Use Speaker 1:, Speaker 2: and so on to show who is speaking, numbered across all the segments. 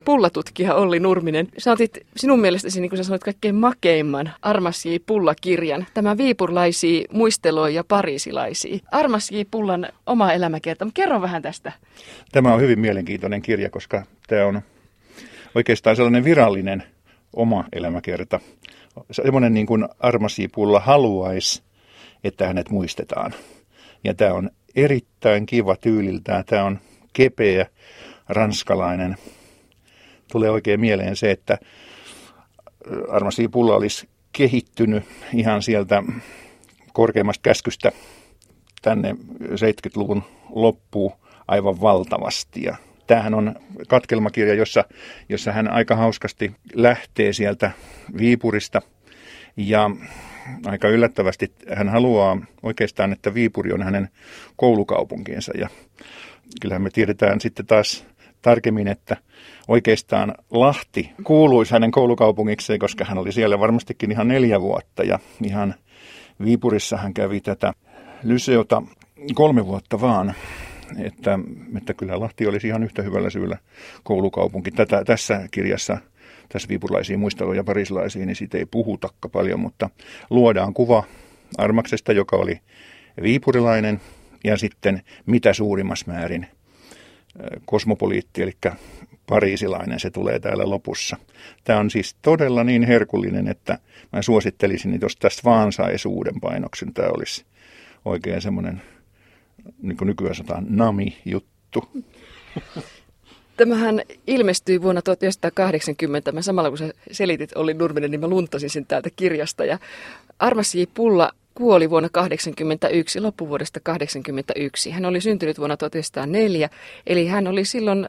Speaker 1: Pullatutkija Olli Nurminen, sä otit sinun mielestäsi, niin kuin sä sanoit, kaikkein makeimman Armas J. Pulla-kirjan, tämä viipurilaisia muisteloja ja pariisilaisia. Armas J. Pullan oma elämäkerta, kerro vähän tästä.
Speaker 2: Tämä on hyvin mielenkiintoinen kirja, koska tämä on oikeastaan sellainen virallinen oma elämäkerta. Semmoinen niin kuin Armas J. Pulla haluaisi, että hänet muistetaan. Ja tämä on erittäin kiva tyyliltään, tämä on kepeä, ranskalainen. Tulee oikein mieleen se, että Armas J. Pulla olisi kehittynyt ihan sieltä korkeimmasta käskystä tänne 70-luvun loppuun aivan valtavasti. Ja tämähän on katkelmakirja, jossa hän aika hauskasti lähtee sieltä Viipurista ja aika yllättävästi hän haluaa oikeastaan, että Viipuri on hänen koulukaupunkiinsa. Ja kyllähän me tiedetään sitten taas tarkemmin, että oikeastaan Lahti kuuluisi hänen koulukaupungikseen, koska hän oli siellä varmastikin ihan 4 vuotta ja ihan Viipurissa hän kävi tätä lyseota 3 vuotta vaan, että kyllä Lahti olisi ihan yhtä hyvällä syyllä koulukaupunki. Tässä kirjassa, tässä viipurilaisiin muisteluja ja pariisilaisiin, niin siitä ei puhutakka paljon, mutta luodaan kuva Armaksesta, joka oli viipurilainen ja sitten mitä suurimmassa määrin kosmopoliitti, eli pariisilainen, se tulee täällä lopussa. Tämä on siis todella niin herkullinen, että mä suosittelisin, että jos tästä vaan saisi uuden painoksen, tämä olisi oikein semmoinen, niin kuin nykyään sanotaan, nami-juttu.
Speaker 1: Tämähän ilmestyi vuonna 1980. Mä samalla kun sä selitit Olli Nurminen, niin mä luntasin sen täältä kirjasta. Ja Armas J. Pulla kuoli vuonna 1981, loppuvuodesta 1981. Hän oli syntynyt vuonna 1904, eli hän oli silloin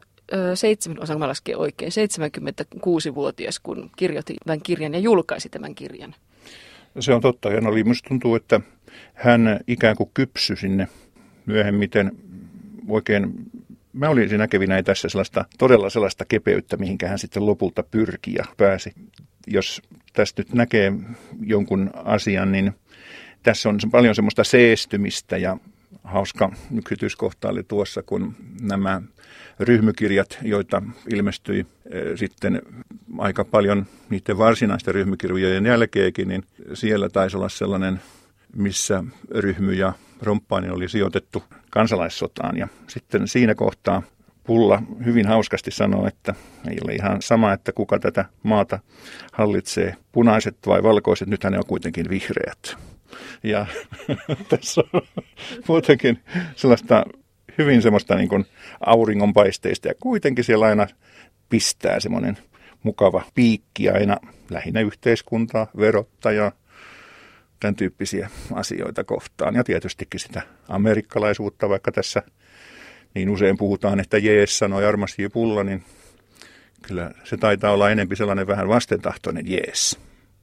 Speaker 1: 76-vuotias, kun kirjoitti tämän kirjan ja julkaisi tämän kirjan.
Speaker 2: Se on totta. Hän oli, musta tuntuu, että hän ikään kuin kypsy sinne myöhemmiten oikein. Mä olin näkevinä tässä todella sellaista kepeyttä, mihinkä hän sitten lopulta pyrki ja pääsi. Jos tästä nyt näkee jonkun asian, niin tässä on paljon semmoista seestymistä ja hauska yksityiskohta oli tuossa, kun nämä ryhmykirjat, joita ilmestyi sitten aika paljon niiden varsinaisten ryhmykirjojen jälkeenkin, niin siellä taisi olla sellainen, missä Ryhmy ja Romppainen oli sijoitettu kansalaissotaan. Ja sitten siinä kohtaa Pulla hyvin hauskasti sanoo, että ei ole ihan sama, että kuka tätä maata hallitsee, punaiset vai valkoiset, nythän ne on kuitenkin vihreät. Ja tässä on muutenkin sellaista hyvin semmoista niin kuin auringonpaisteista ja kuitenkin siellä aina pistää semmoinen mukava piikki aina lähinnä yhteiskuntaa, verottajaa, tämän tyyppisiä asioita kohtaan. Ja tietystikin sitä amerikkalaisuutta, vaikka tässä niin usein puhutaan, että jees sanoi Armas J. Pulla, niin kyllä se taitaa olla enempi sellainen vähän vastentahtoinen jees.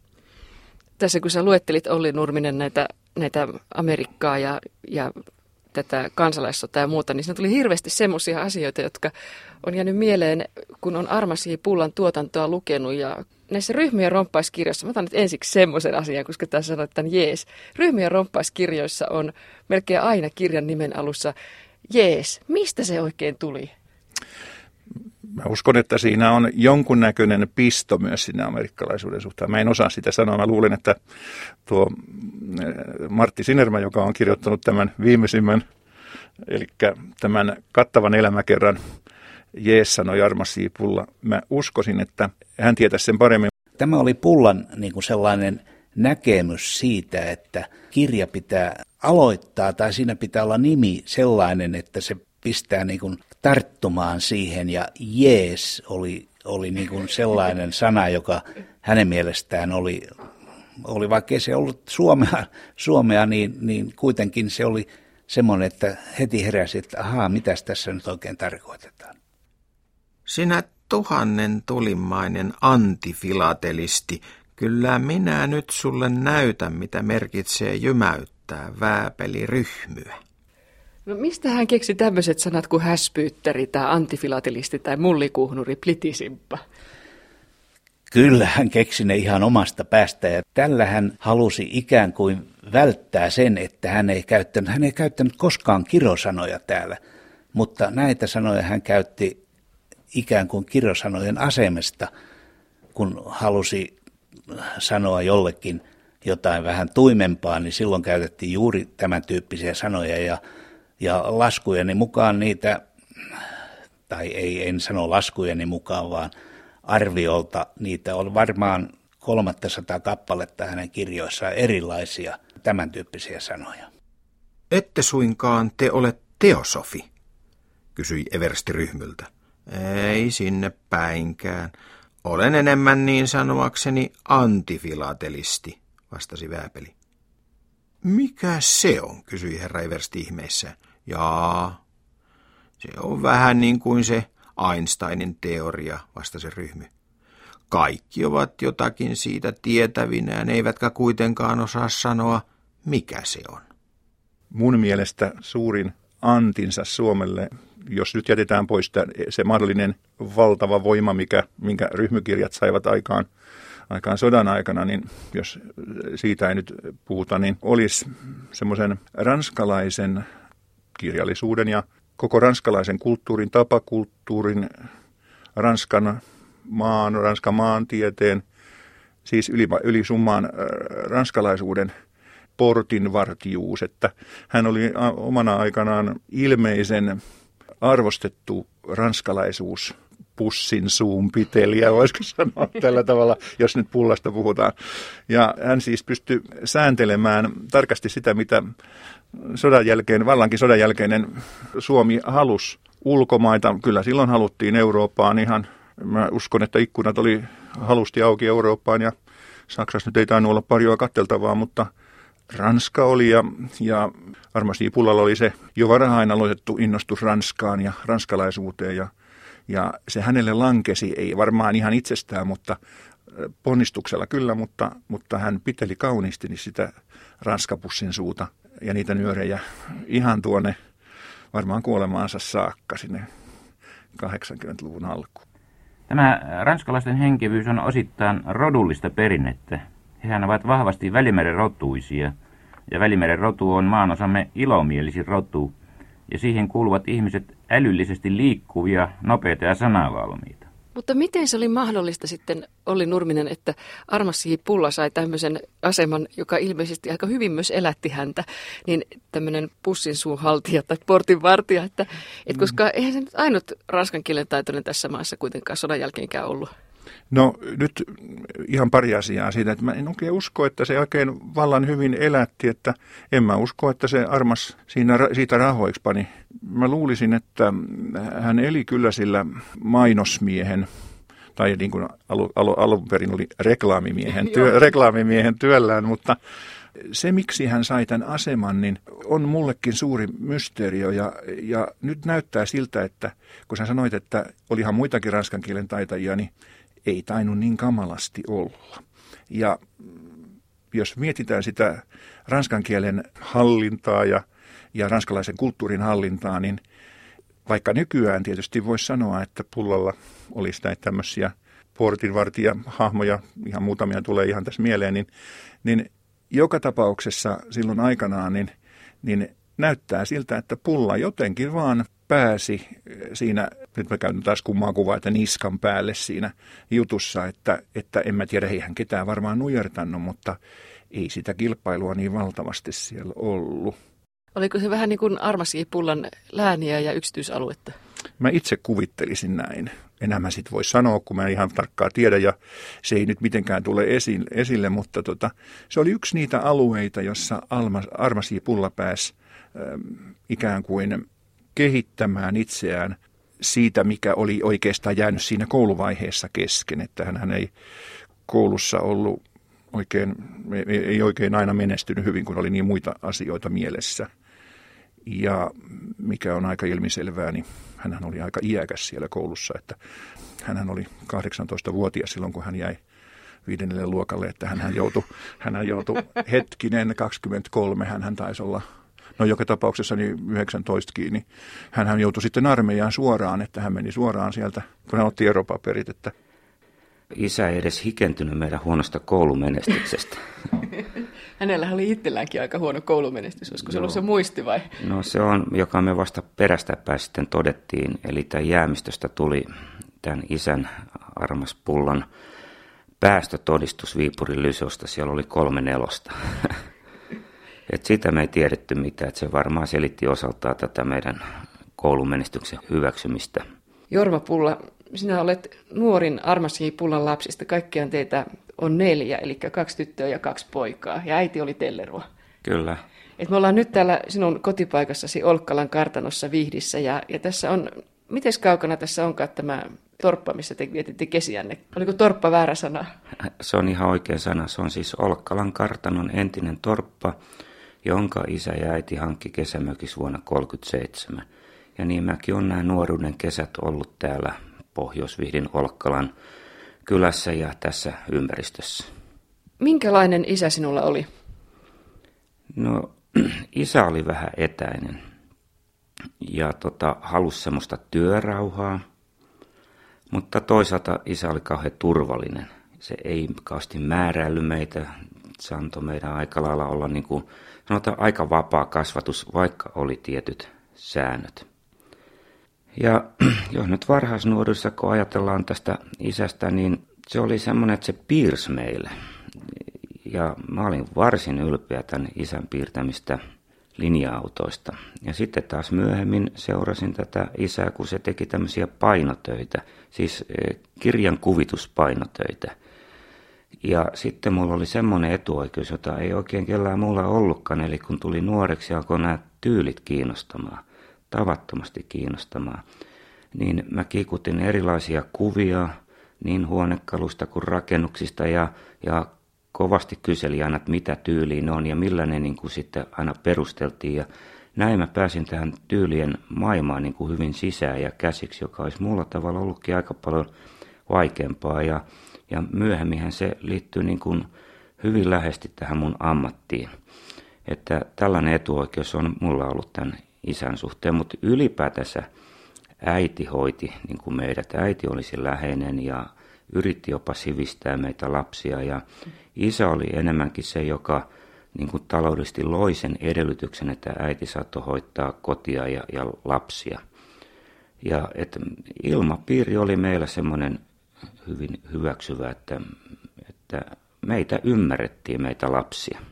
Speaker 1: Tässä kun sä luettelit Olli Nurminen näitä Amerikkaa ja tätä kansalaissotaa ja muuta, niin siinä tuli hirveästi semmoisia asioita, jotka on jäänyt mieleen, kun on Armas J. Pullan tuotantoa lukenut. Ja näissä Ryhmy- ja romppaiskirjoissa, mä otan nyt ensiksi semmoisen asian, koska tässä sanoit tämän jees. Ryhmy- ja romppaiskirjoissa on melkein aina kirjan nimen alussa jees. Mistä se oikein tuli?
Speaker 2: Mä uskon, että siinä on jonkunnäköinen pisto myös siinä amerikkalaisuuden suhteen. Mä en osaa sitä sanoa. Mä luulen, että tuo Martti Sinermä, joka on kirjoittanut tämän viimeisimmän, eli tämän kattavan elämäkerran, jees sanoi Armas J. Pulla. Mä uskoisin, että hän tietäisi sen paremmin.
Speaker 3: Tämä oli Pullan niin kuin sellainen näkemys siitä, että kirja pitää aloittaa tai siinä pitää olla nimi sellainen, että se pistää niin kuin tarttumaan siihen ja jees oli niin kuin sellainen sana, joka hänen mielestään oli vaikka se ollut suomea niin kuitenkin se oli semmoinen, että heti heräsi, että ahaa, mitäs tässä nyt oikein tarkoitetaan.
Speaker 4: Sinä 1000 tulimmainen antifilatelisti, kyllä minä nyt sulle näytän, mitä merkitsee jymäyttää vääpeliryhmyä.
Speaker 1: No mistä hän keksi tämmöiset sanat kuin häspyyttäri tai antifilatelisti tai mullikuhnuri, plitisimppa?
Speaker 3: Kyllä hän keksi ne ihan omasta päästä ja tällä hän halusi ikään kuin välttää sen, että hän ei käyttänyt koskaan kirosanoja täällä, mutta näitä sanoja hän käytti ikään kuin kirosanojen asemesta, kun halusi sanoa jollekin jotain vähän tuimempaa, niin silloin käytettiin juuri tämän tyyppisiä sanoja ja laskujeni mukaan niitä, tai en sano laskujeni mukaan, vaan arviolta niitä on varmaan 300 kappaletta hänen kirjoissaan erilaisia tämän tyyppisiä sanoja.
Speaker 4: Ette suinkaan te ole teosofi, kysyi Eversti Ryhmyltä. Ei sinne päinkään. Olen enemmän niin sanoakseni antifilatelisti, vastasi Vääpeli. Mikä se on, kysyi herra Eversti ihmeissään. Jaa, se on vähän niin kuin se Einsteinin teoria, vastasi Ryhmy. Kaikki ovat jotakin siitä tietävinään, eivätkä kuitenkaan osaa sanoa, mikä se on.
Speaker 2: Mun mielestä suurin antinsa Suomelle, jos nyt jätetään pois se mahdollinen valtava voima, minkä ryhmykirjat saivat aikaan sodan aikana, niin jos siitä ei nyt puhuta, niin olisi semmoisen ranskalaisen kirjallisuuden ja koko ranskalaisen kulttuurin, tapakulttuurin, Ranskan maantieteen, siis ylisummaan ranskalaisuuden portinvartijuus, että hän oli omana aikanaan ilmeisen arvostettu ranskalaisuus pussin suun pitelijä, voisiko sanoa tällä tavalla, jos nyt pullasta puhutaan. Ja hän siis pystyi sääntelemään tarkasti sitä, mitä vallankin sodan jälkeinen Suomi halusi ulkomaita. Kyllä silloin haluttiin Eurooppaan ihan, mä uskon, että ikkunat oli halusti auki Eurooppaan ja Saksassa nyt ei tainnut olla paljon katteltavaa, mutta Ranska oli ja varmasti Pullalla oli se jo varhain aloitettu innostus Ranskaan ja ranskalaisuuteen ja se hänelle lankesi, ei varmaan ihan itsestään, mutta ponnistuksella kyllä, mutta hän piteli kauniisti niin sitä ranskapussin suuta ja niitä nyörejä ihan tuonne varmaan kuolemaansa saakka sinne 80-luvun alkuun.
Speaker 5: Tämä ranskalaisten henkevyys on osittain rodullista perinnettä. Hehän ovat vahvasti Välimeren rotuisia, ja Välimeren rotu on maanosamme ilomielisin rotu, ja siihen kuuluvat ihmiset älyllisesti liikkuvia, nopeita ja sanavalmiita.
Speaker 1: Mutta miten se oli mahdollista sitten, Olli Nurminen, että Armas J. Pulla sai tämmöisen aseman, joka ilmeisesti aika hyvin myös elätti häntä, niin tämmöinen pussin suun haltija tai portinvartija, että koska eihän se nyt ainut ranskan kielen taitoinen tässä maassa kuitenkaan sodan jälkeenkään ollut.
Speaker 2: No nyt ihan pari asiaa siitä, että mä en oikein usko, että se oikein vallan hyvin elätti, että en mä usko, että se Armas siitä rahoiksi pani. Mä luulisin, että hän eli kyllä sillä mainosmiehen, tai niin kuin alun perin oli reklaamimiehen työllään, mutta se, miksi hän sai tämän aseman, niin on mullekin suuri mysteerio ja nyt näyttää siltä, että kun sä sanoit, että olihan muitakin ranskan kielen taitajia, niin ei tainnut niin kamalasti olla. Ja jos mietitään sitä ranskan kielen hallintaa ja ranskalaisen kulttuurin hallintaa, niin vaikka nykyään tietysti voisi sanoa, että Pullalla olisi näitä tämmöisiä portinvartijahahmoja, ihan muutamia tulee ihan tässä mieleen, niin joka tapauksessa silloin aikanaan niin näyttää siltä, että Pulla jotenkin vaan pääsi siinä, nyt mä käytän taas kummaa kuvaa, että niskan päälle siinä jutussa, että en mä tiedä, ei hän ketään varmaan nujertanut, mutta ei sitä kilpailua niin valtavasti siellä ollut.
Speaker 1: Oliko se vähän niin kuin Armas J. Pullan lääniä ja yksityisaluetta?
Speaker 2: Mä itse kuvittelisin näin. Enää mä sit voi sanoa, kun mä en ihan tarkkaan tiedä ja se ei nyt mitenkään tule esille, mutta se oli yksi niitä alueita, jossa Armas J. Pulla pääsi ikään kuin kehittämään itseään siitä, mikä oli oikeastaan jäänyt siinä kouluvaiheessa kesken, että hän ei koulussa ollut ei oikein aina menestynyt hyvin, kun oli niin muita asioita mielessä. Ja mikä on aika ilmiselvää, niin hänhän oli aika iäkäs siellä koulussa, että hänhän oli 18-vuotias silloin, kun hän jäi 5. luokalle, että hänhän joutui hetkinen 23, hänhän taisi olla, no joka tapauksessa niin 19 kiinni. Hänhän joutui sitten armeijaan suoraan, että hän meni suoraan sieltä, kun hän otti eropaperit, että
Speaker 5: isä ei edes hikentynyt meidän huonosta koulumenestyksestä.
Speaker 1: Hänellä oli itselläänkin aika huono koulumenestys. Olisiko se ollut se muisti vai?
Speaker 5: No se on, joka me vasta perästäpäin sitten todettiin. Eli tämän jäämistöstä tuli tämän isän Armas Pullan päästötodistus Viipurin Lyseosta. Siellä oli 3/4. Et sitä me ei tiedetty mitään. Et se varmaan selitti osaltaan tätä meidän koulumenestyksen hyväksymistä.
Speaker 1: Jorma Pulla, sinä olet nuorin Armas J. Pullan lapsista. Kaikkiaan teitä on 4, eli 2 tyttöä ja 2 poikaa. Ja äiti oli Tellerua.
Speaker 5: Kyllä.
Speaker 1: Et me ollaan nyt täällä sinun kotipaikassasi Olkkalan kartanossa Vihdissä. Ja tässä on, miten kaukana tässä onkaan tämä torppa, missä te vietitte kesiänne? Oliko torppa väärä sana?
Speaker 5: Se on ihan oikea sana. Se on siis Olkkalan kartanon entinen torppa, jonka isä ja äiti hankki kesämökissä vuonna 1937. Ja niin mäkin olen nämä nuoruuden kesät ollut täällä Pohjois-Vihdin Olkkalan kylässä ja tässä ympäristössä.
Speaker 1: Minkälainen isä sinulla oli?
Speaker 5: No, isä oli vähän etäinen ja halusi semmoista työrauhaa, mutta toisaalta isä oli kauhean turvallinen. Se ei kauheasti määräillyt meitä, se antoi meidän aika lailla olla niin kuin, sanotaan, aika vapaa kasvatus, vaikka oli tietyt säännöt. Ja jos nyt varhaisnuoruudessa, kun ajatellaan tästä isästä, niin se oli semmoinen, että se piirsi meille. Ja mä olin varsin ylpeä tämän isän piirtämistä linja-autoista. Ja sitten taas myöhemmin seurasin tätä isää, kun se teki tämmöisiä painotöitä, siis kirjan kuvituspainotöitä. Ja sitten mulla oli semmoinen etuoikeus, jota ei oikein kellään muulla ollutkaan, eli kun tuli nuoreksi ja alkoi nämä tyylit kiinnostamaan, tavattomasti kiinnostamaan, niin mä kiikutin erilaisia kuvia niin huonekalusta kuin rakennuksista ja kovasti kyseli aina, että mitä tyyliin on ja millä ne niin kuin sitten aina perusteltiin. Ja näin mä pääsin tähän tyylien maailmaan niin kuin hyvin sisään ja käsiksi, joka olisi muulla tavalla ollutkin aika paljon vaikeampaa. Ja myöhemminhän se liittyy niin kuin hyvin läheisesti tähän mun ammattiin. Että tällainen etuoikeus on mulla ollut tämän isän suhteen, mutta ylipäätänsä äiti hoiti niin kuin meidät. Äiti olisi läheinen ja yritti jopa sivistää meitä lapsia ja isä oli enemmänkin se, joka niin kuin taloudellisesti loi sen edellytyksen, että äiti saattoi hoitaa kotia ja lapsia. Ja että ilmapiiri oli meillä semmoinen hyvin hyväksyvä, että meitä ymmärrettiin, meitä lapsia.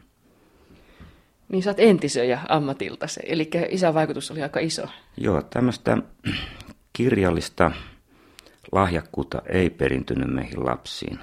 Speaker 1: Niin sä oot entisöjä ammatiltasi, eli isän vaikutus oli aika iso.
Speaker 5: Joo, tämmöistä kirjallista lahjakkuutta ei perintynyt meihin lapsiin,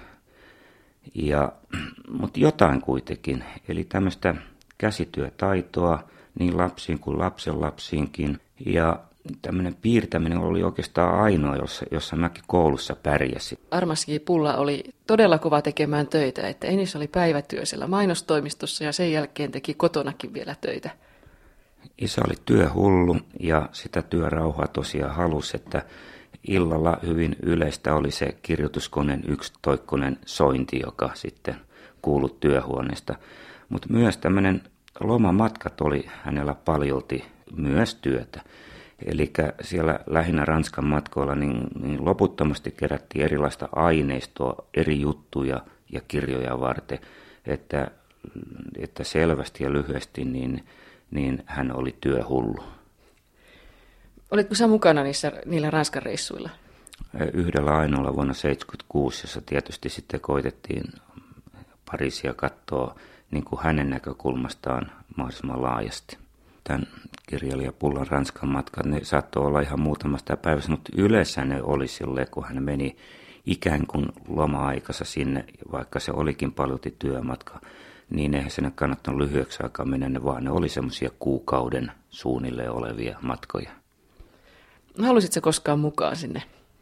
Speaker 5: mutta jotain kuitenkin, eli tämmöistä käsityötaitoa niin lapsiin kuin lapsenlapsiinkin, ja tämmöinen piirtäminen oli oikeastaan ainoa, jossa mäkin koulussa pärjäsin.
Speaker 1: Armas J. Pulla oli todella kova tekemään töitä, että ensin oli päivätyö siellä mainostoimistossa ja sen jälkeen teki kotonakin vielä töitä.
Speaker 5: Isä oli työhullu ja sitä työrauhaa tosiaan halusi, että illalla hyvin yleistä oli se kirjoituskoneen yksitoikkoinen sointi, joka sitten kuului työhuoneesta. Mutta myös tämmöinen lomamatkat oli hänellä paljolti myös työtä. Eli siellä lähinnä Ranskan matkoilla niin loputtomasti kerättiin erilaista aineistoa, eri juttuja ja kirjoja varten, että selvästi ja lyhyesti niin hän oli työhullu.
Speaker 1: Olitko sä mukana niillä Ranskan reissuilla?
Speaker 5: Yhdellä ainoalla vuonna 1976, jossa tietysti sitten koitettiin Pariisia katsoa niin kuin hänen näkökulmastaan mahdollisimman laajasti. Tämän kirjailija Pullan Ranskan matkat, ne saattoi olla ihan muutamasta päivässä, mutta yleensä ne oli silleen, kun hän meni ikään kuin loma-aikansa sinne, vaikka se olikin paljolti työmatka, niin eihän sinne kannattanut lyhyeksi aikaa mennä, vaan ne oli semmoisia kuukauden suunnilleen olevia matkoja.
Speaker 1: Halusitko koskaan mukaan sinne?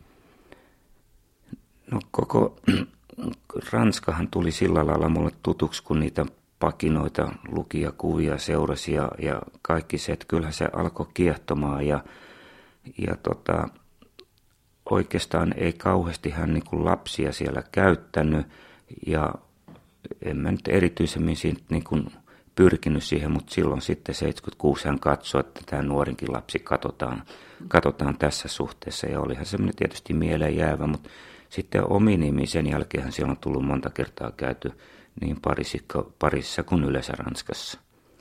Speaker 5: No koko Ranskahan tuli sillä lailla mulle tutuksi, kun niitä pakinoita luki ja kuvia seurasi ja kaikki se, että kyllähän se alkoi kiehtomaan ja oikeastaan ei kauheasti hän niin kuin lapsia siellä käyttänyt ja en mä nyt erityisemmin siitä niin kuin pyrkinyt siihen, mutta silloin sitten 76 hän katsoi, että tämä nuorinkin lapsi katsotaan tässä suhteessa ja olihan semmoinen tietysti mieleen jäävä, mutta sitten omin nimi sen jälkeen siellä on tullut monta kertaa käyty
Speaker 6: niin Pariisissa kuin yleensä Ranskassa.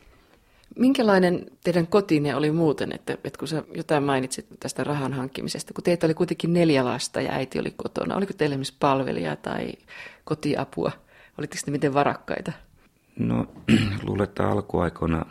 Speaker 1: Minkälainen teidän kotinne oli muuten, että kun sä jotain mainitsit tästä rahan hankkimisesta, kun teitä oli kuitenkin 4 lasta ja äiti oli kotona, oliko teillä esimerkiksi palvelija tai kotiapua? Olitteko te miten varakkaita?
Speaker 6: No luulen, että alkuaikoina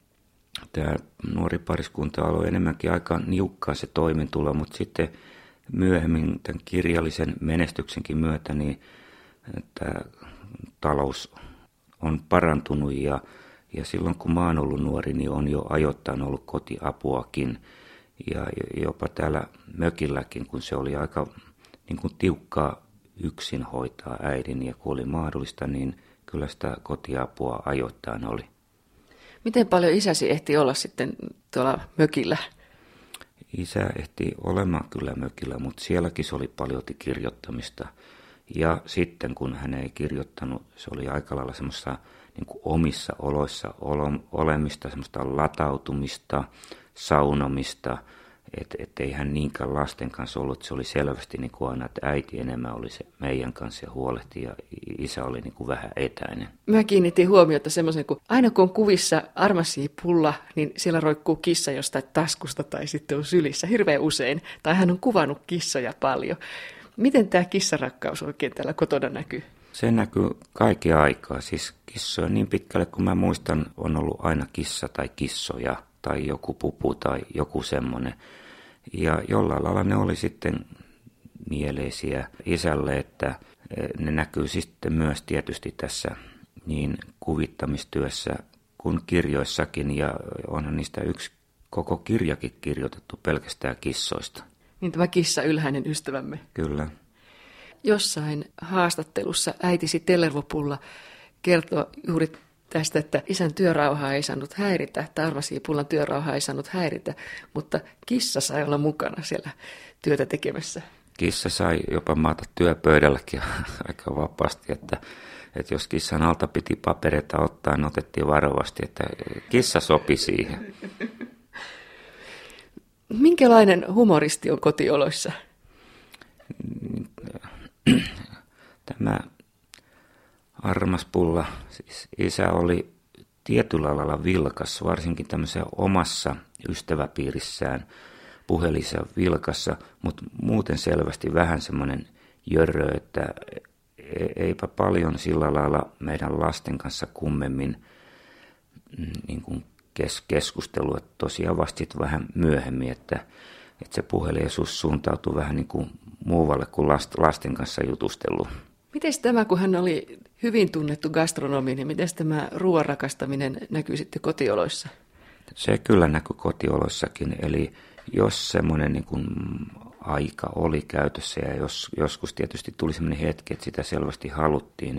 Speaker 6: tämä nuori pariskunta oli enemmänkin aika niukkaa se toimeentulo, mutta sitten myöhemmin tämän kirjallisen menestyksenkin myötä niin tämä talous on parantunut ja silloin kun mä oon ollut nuori, niin on jo ajoittain ollut kotiapuakin ja jopa täällä mökilläkin, kun se oli aika niin kuin tiukkaa yksin hoitaa äidin ja kun oli mahdollista, niin kyllä sitä kotiapua ajoittain oli.
Speaker 1: Miten paljon isäsi ehti olla sitten tuolla mökillä?
Speaker 6: Isä ehti olemaan kyllä mökillä, mutta sielläkin se oli paljolti kirjoittamista. Ja sitten kun hän ei kirjoittanut, se oli aika lailla semmoista niin kuin omissa oloissa olemista, semmoista latautumista, saunomista, että ei hän niinkään lasten kanssa ollut. Se oli selvästi niin kuin aina, että äiti enemmän oli se meidän kanssa ja huolehti ja isä oli niin kuin vähän etäinen.
Speaker 1: Mä kiinnitin huomiota semmoisen, kun aina kun on kuvissa Armasi-pulla, niin siellä roikkuu kissa jostain taskusta tai sitten on sylissä hirveän usein. Tai hän on kuvannut kissoja paljon. Miten tämä kissarakkaus oikein täällä kotona näkyy?
Speaker 6: Se näkyy kaiken aikaa. Siis kissoja niin pitkälle kuin mä muistan, on ollut aina kissa tai kissoja tai joku pupu tai joku semmoinen. Ja jollain lailla ne oli sitten mieleisiä isälle, että ne näkyy sitten myös tietysti tässä niin kuvittamistyössä kuin kirjoissakin. Ja onhan niistä yksi koko kirjakin kirjoitettu pelkästään kissoista.
Speaker 1: Niin tämä kissa ylhäinen ystävämme.
Speaker 6: Kyllä.
Speaker 1: Jossain haastattelussa äitisi Tellervopulla kertoo juuri tästä, että isän työrauhaa ei saanut häiritä, tai Armasi-pullan työrauhaa ei saanut häiritä, mutta kissa sai olla mukana siellä työtä tekemässä.
Speaker 6: Kissa sai jopa maata työpöydälläkin aika vapaasti, että jos kissan alta piti papereita ottaa, niin otettiin varovasti, että kissa sopi siihen.
Speaker 1: Minkälainen humoristi on kotioloissa?
Speaker 6: Tämä armas pulla, siis isä oli tietyllä lailla vilkas, varsinkin tämmöisessä omassa ystäväpiirissään, puhelisessa vilkassa, mutta muuten selvästi vähän semmoinen jörrö, että eipä paljon sillä lailla meidän lasten kanssa kummemmin niin kuin keskustelua. Tosiaan vasta vähän myöhemmin, että se puheliaisuus suuntautui vähän niin kuin muualle kuin lasten kanssa jutustellut.
Speaker 1: Miten tämä, kun hän oli hyvin tunnettu gastronomi, niin miten tämä ruoan rakastaminen näkyy sitten kotioloissa?
Speaker 6: Se kyllä näkyy kotioloissakin, eli jos semmoinen niin kuin aika oli käytössä ja joskus tietysti tuli semmoinen hetki, että sitä selvästi haluttiin,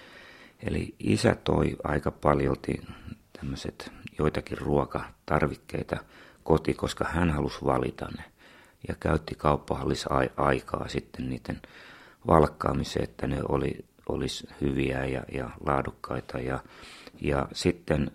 Speaker 6: eli isä toi aika paljolti tämmöiset joitakin ruokatarvikkeita koti, koska hän halusi valita ne ja käytti kauppahallissa aikaa sitten niiden valkkaamiseen, että ne olisi hyviä ja laadukkaita ja sitten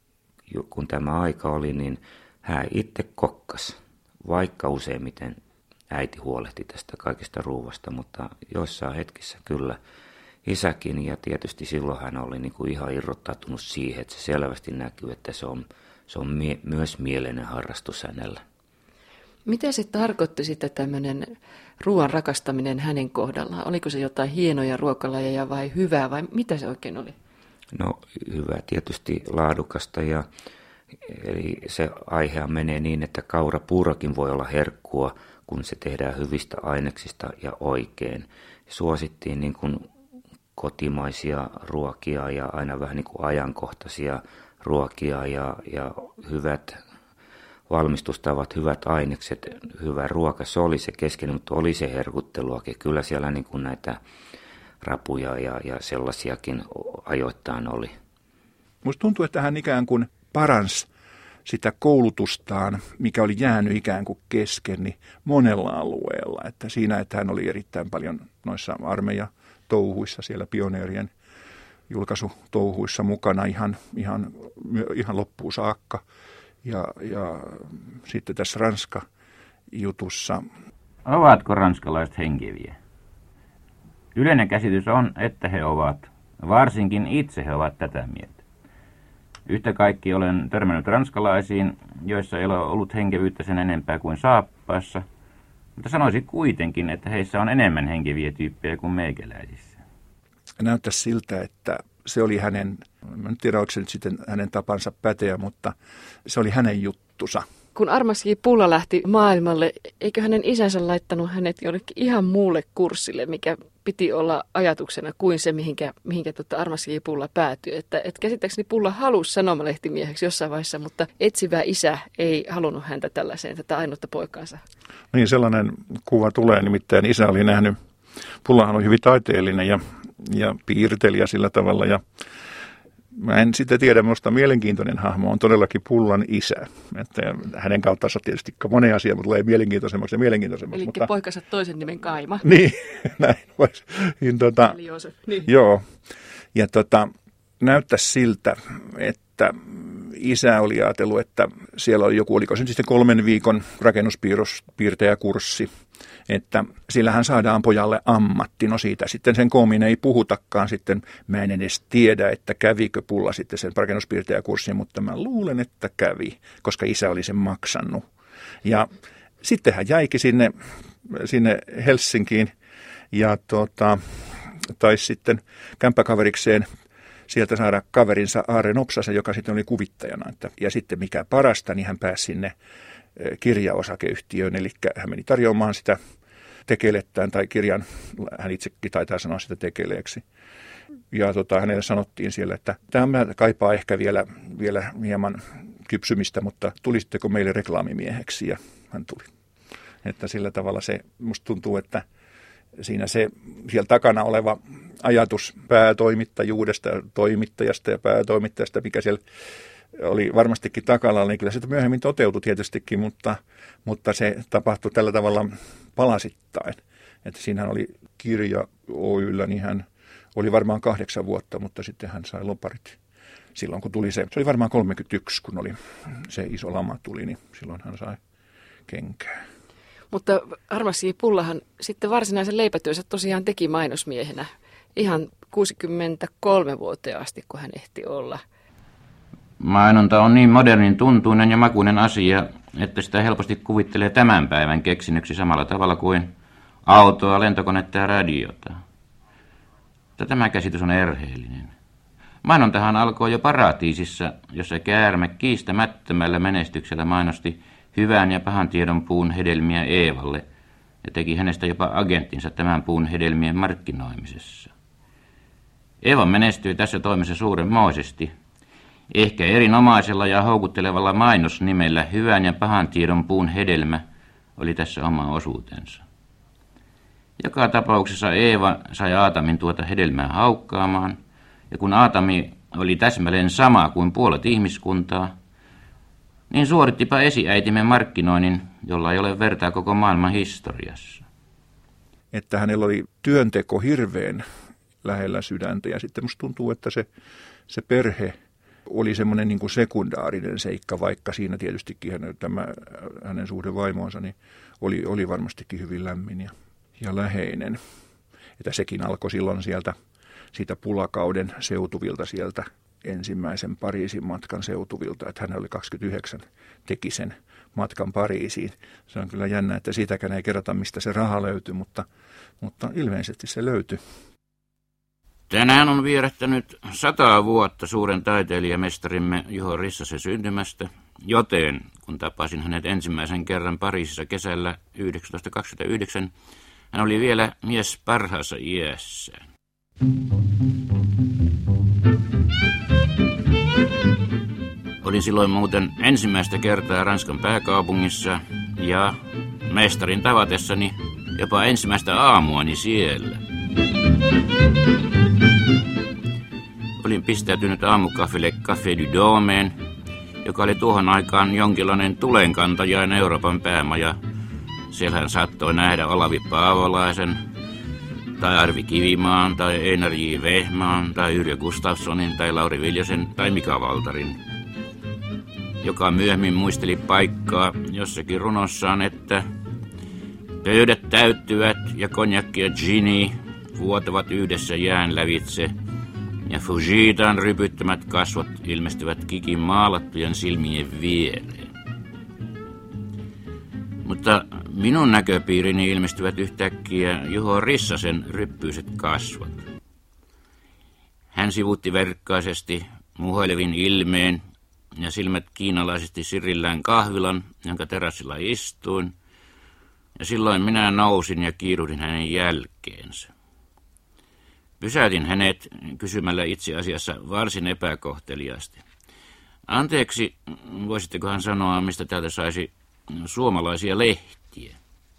Speaker 6: kun tämä aika oli, niin hän itse kokkas, vaikka useimmiten äiti huolehti tästä kaikesta ruuasta, mutta joissain hetkissä kyllä isäkin ja tietysti silloin hän oli niin kuin ihan irrottautunut siihen, että se selvästi näkyy, että se on myös mieleinen harrastus hänellä.
Speaker 1: Mitä se tarkoitti sitten tämmöinen ruoan rakastaminen hänen kohdallaan? Oliko se jotain hienoja ruokalajeja vai hyvää vai mitä se oikein oli?
Speaker 6: No hyvää tietysti laadukasta ja eli se aihe menee niin, että kaurapuurokin voi olla herkkua, kun se tehdään hyvistä aineksista ja oikein. Suosittiin niin kuin kotimaisia ruokia ja aina vähän niin kuin ajankohtaisia ruokia ja hyvät valmistustavat, hyvät ainekset, hyvä ruoka. Se oli se keskeinen, mutta oli se herkutteluakin. Kyllä siellä niin kuin näitä rapuja ja sellaisiakin ajoittain oli.
Speaker 2: Musta tuntuu, että hän ikään kuin paransi sitä koulutustaan, mikä oli jäänyt ikään kuin kesken, niin monella alueella. Että siinä, että hän oli erittäin paljon noissa armeijatouhuissa, siellä pioneerien julkaisutouhuissa mukana ihan loppuun saakka. Ja sitten tässä Ranska-jutussa.
Speaker 5: Ovatko ranskalaiset henkeviä? Yleinen käsitys on, että he ovat. Varsinkin itse he ovat tätä mieltä. Yhtä kaikki olen törmännyt ranskalaisiin, joissa ei ole ollut henkevyyttä sen enempää kuin saappaassa, mutta sanoisin kuitenkin, että heissä on enemmän henkeviä tyyppejä kuin meikäläisissä.
Speaker 2: Näyttää siltä, että se oli hänen, en tiedä oliko se nyt sitten hänen tapansa päteä, mutta se oli hänen juttusa.
Speaker 1: Kun Armas J. Pulla lähti maailmalle, eikö hänen isänsä laittanut hänet jollekin ihan muulle kurssille, mikä piti olla ajatuksena kuin se, mihinkä Armas J. Pulla päätyi. Että käsittääkseni Pulla halusi sanomalehtimieheksi jossain vaiheessa, mutta etsivä isä ei halunnut häntä tällaiseen, tätä ainutta poikaansa.
Speaker 2: Niin, sellainen kuva tulee, nimittäin isä oli nähnyt, Pullahan oli hyvin taiteellinen ja piirtelijä sillä tavalla, ja mä en sitä tiedä, minusta mielenkiintoinen hahmo on todellakin Pullan isä. Että hänen kauttansa tietysti monen asia, mutta tulee mielenkiintoisemmaksi ja mielenkiintoisemmaksi.
Speaker 1: Eli
Speaker 2: mutta
Speaker 1: poikansa toisen nimen Kaima.
Speaker 2: Niin, näin voisi.
Speaker 1: Eli Joosef. Niin.
Speaker 2: Joo, ja näyttäisi siltä, että isä oli ajatellut, että siellä oli joku, oliko se sitten 3 viikon rakennuspiirtäjäkurssi, että sillähän saadaan pojalle ammatti. No siitä sitten sen koommin ei puhutakaan sitten. Mä en edes tiedä, että kävikö Pulla sitten sen rakennuspiirtäjäkurssin, mutta mä luulen, että kävi, koska isä oli sen maksanut. Ja sitten hän jäikin sinne Helsinkiin ja taisi sitten kämppäkaverikseen sieltä saada kaverinsa Aare Nopsasen, joka sitten oli kuvittajana. Ja sitten mikä parasta, niin hän pääsi sinne kirjaosakeyhtiöön, eli hän meni tarjoamaan sitä tekelettään tai kirjan, hän itsekin taitaa sanoa sitä tekeleeksi. Ja hänelle sanottiin siellä, että tämä kaipaa ehkä vielä hieman kypsymistä, mutta tulisitteko meille reklaamimieheksi, ja hän tuli. Että sillä tavalla se, musta tuntuu, että siinä siellä takana oleva ajatus päätoimittajuudesta, toimittajasta ja päätoimittajasta, mikä siellä oli varmastikin takalla, niin kyllä se myöhemmin toteutui tietystikin, mutta se tapahtui tällä tavalla palasittain. Että siinähän oli Kirja Oy:llä, niin hän oli varmaan 8 vuotta, mutta sitten hän sai loparit silloin, kun tuli se oli varmaan 31, kun oli se iso lama tuli, niin silloin hän sai kenkää.
Speaker 1: Mutta Armas J. Pullahan sitten varsinaisen leipätyönsä tosiaan teki mainosmiehenä ihan 63-vuoteen asti, kun hän ehti olla.
Speaker 5: Mainonta on niin modernin tuntuinen ja makuinen asia, että sitä helposti kuvittelee tämän päivän keksinnöksi samalla tavalla kuin autoa, lentokonetta ja radiota. Mutta tämä käsitys on erheellinen. Mainontahan alkoi jo Paratiisissa, jossa käärme kiistämättömällä menestyksellä mainosti hyvän ja pahan tiedon puun hedelmiä Eevalle ja teki hänestä jopa agenttinsa tämän puun hedelmien markkinoimisessa. Eeva menestyi tässä toimessa suurenmoisesti. Ehkä erinomaisella ja houkuttelevalla mainosnimellä hyvän ja pahan tiedon puun hedelmä oli tässä oma osuutensa. Joka tapauksessa Eeva sai Aatamin tuota hedelmää haukkaamaan, ja kun Aatami oli täsmälleen sama kuin puolet ihmiskuntaa, niin suorittipa esiäitimme markkinoinnin, jolla ei ole vertaa koko maailman historiassa.
Speaker 2: Että hänellä oli työnteko hirveän lähellä sydäntä, ja sitten musta tuntuu, että se perhe oli semmoinen niin kuin sekundaarinen seikka, vaikka siinä tietystikin hänen suhde vaimoonsa niin oli varmastikin hyvin lämmin ja läheinen. Että sekin alkoi silloin siitä Pulakauden seutuvilta, sieltä ensimmäisen Pariisin matkan seutuvilta, että hän oli 29, teki sen matkan Pariisiin. Se on kyllä jännä, että siitäkään ei kerrota, mistä se raha löytyi, mutta ilmeisesti se löytyi.
Speaker 5: Tänään on vierähtänyt 100 vuotta suuren taiteilijamestarimme Juho Rissasen syntymästä, joten kun tapasin hänet ensimmäisen kerran Pariisissa kesällä 1929, hän oli vielä mies parhaassa iässään. Olin silloin muuten ensimmäistä kertaa Ranskan pääkaupungissa ja mestarin tavatessani jopa ensimmäistä aamuani siellä. Olin pistäytynyt aamukahville Café du Domeen, joka oli tuohon aikaan jonkinlainen tulenkantajainen Euroopan päämaja. Siellähän saattoi nähdä Olavi Paavolaisen, tai Arvi Kivimaan, tai Einar J. Vehmaan, tai Yrjö Gustafssonin, tai Lauri Viljasen, tai Mika Valtarin, joka myöhemmin muisteli paikkaa jossakin runossaan, että pöydät täyttyvät ja konjakki ja gini vuotavat yhdessä jään lävitse, ja Fujitan rypyttämät kasvot ilmestyvät Kikin maalattujen silmien viereen. Mutta minun näköpiirini ilmestyvät yhtäkkiä Juho Rissasen ryppyiset kasvot. Hän sivutti verkkaisesti muhoilevin ilmeen ja silmät kiinalaisesti sirillään kahvilan, jonka terassilla istuin, ja silloin minä nousin ja kiiruhdin hänen jälkeensä. Pysäytin hänet kysymällä itse asiassa varsin epäkohteliaasti. Anteeksi, voisittekohan sanoa, mistä täältä saisi suomalaisia lehtiä?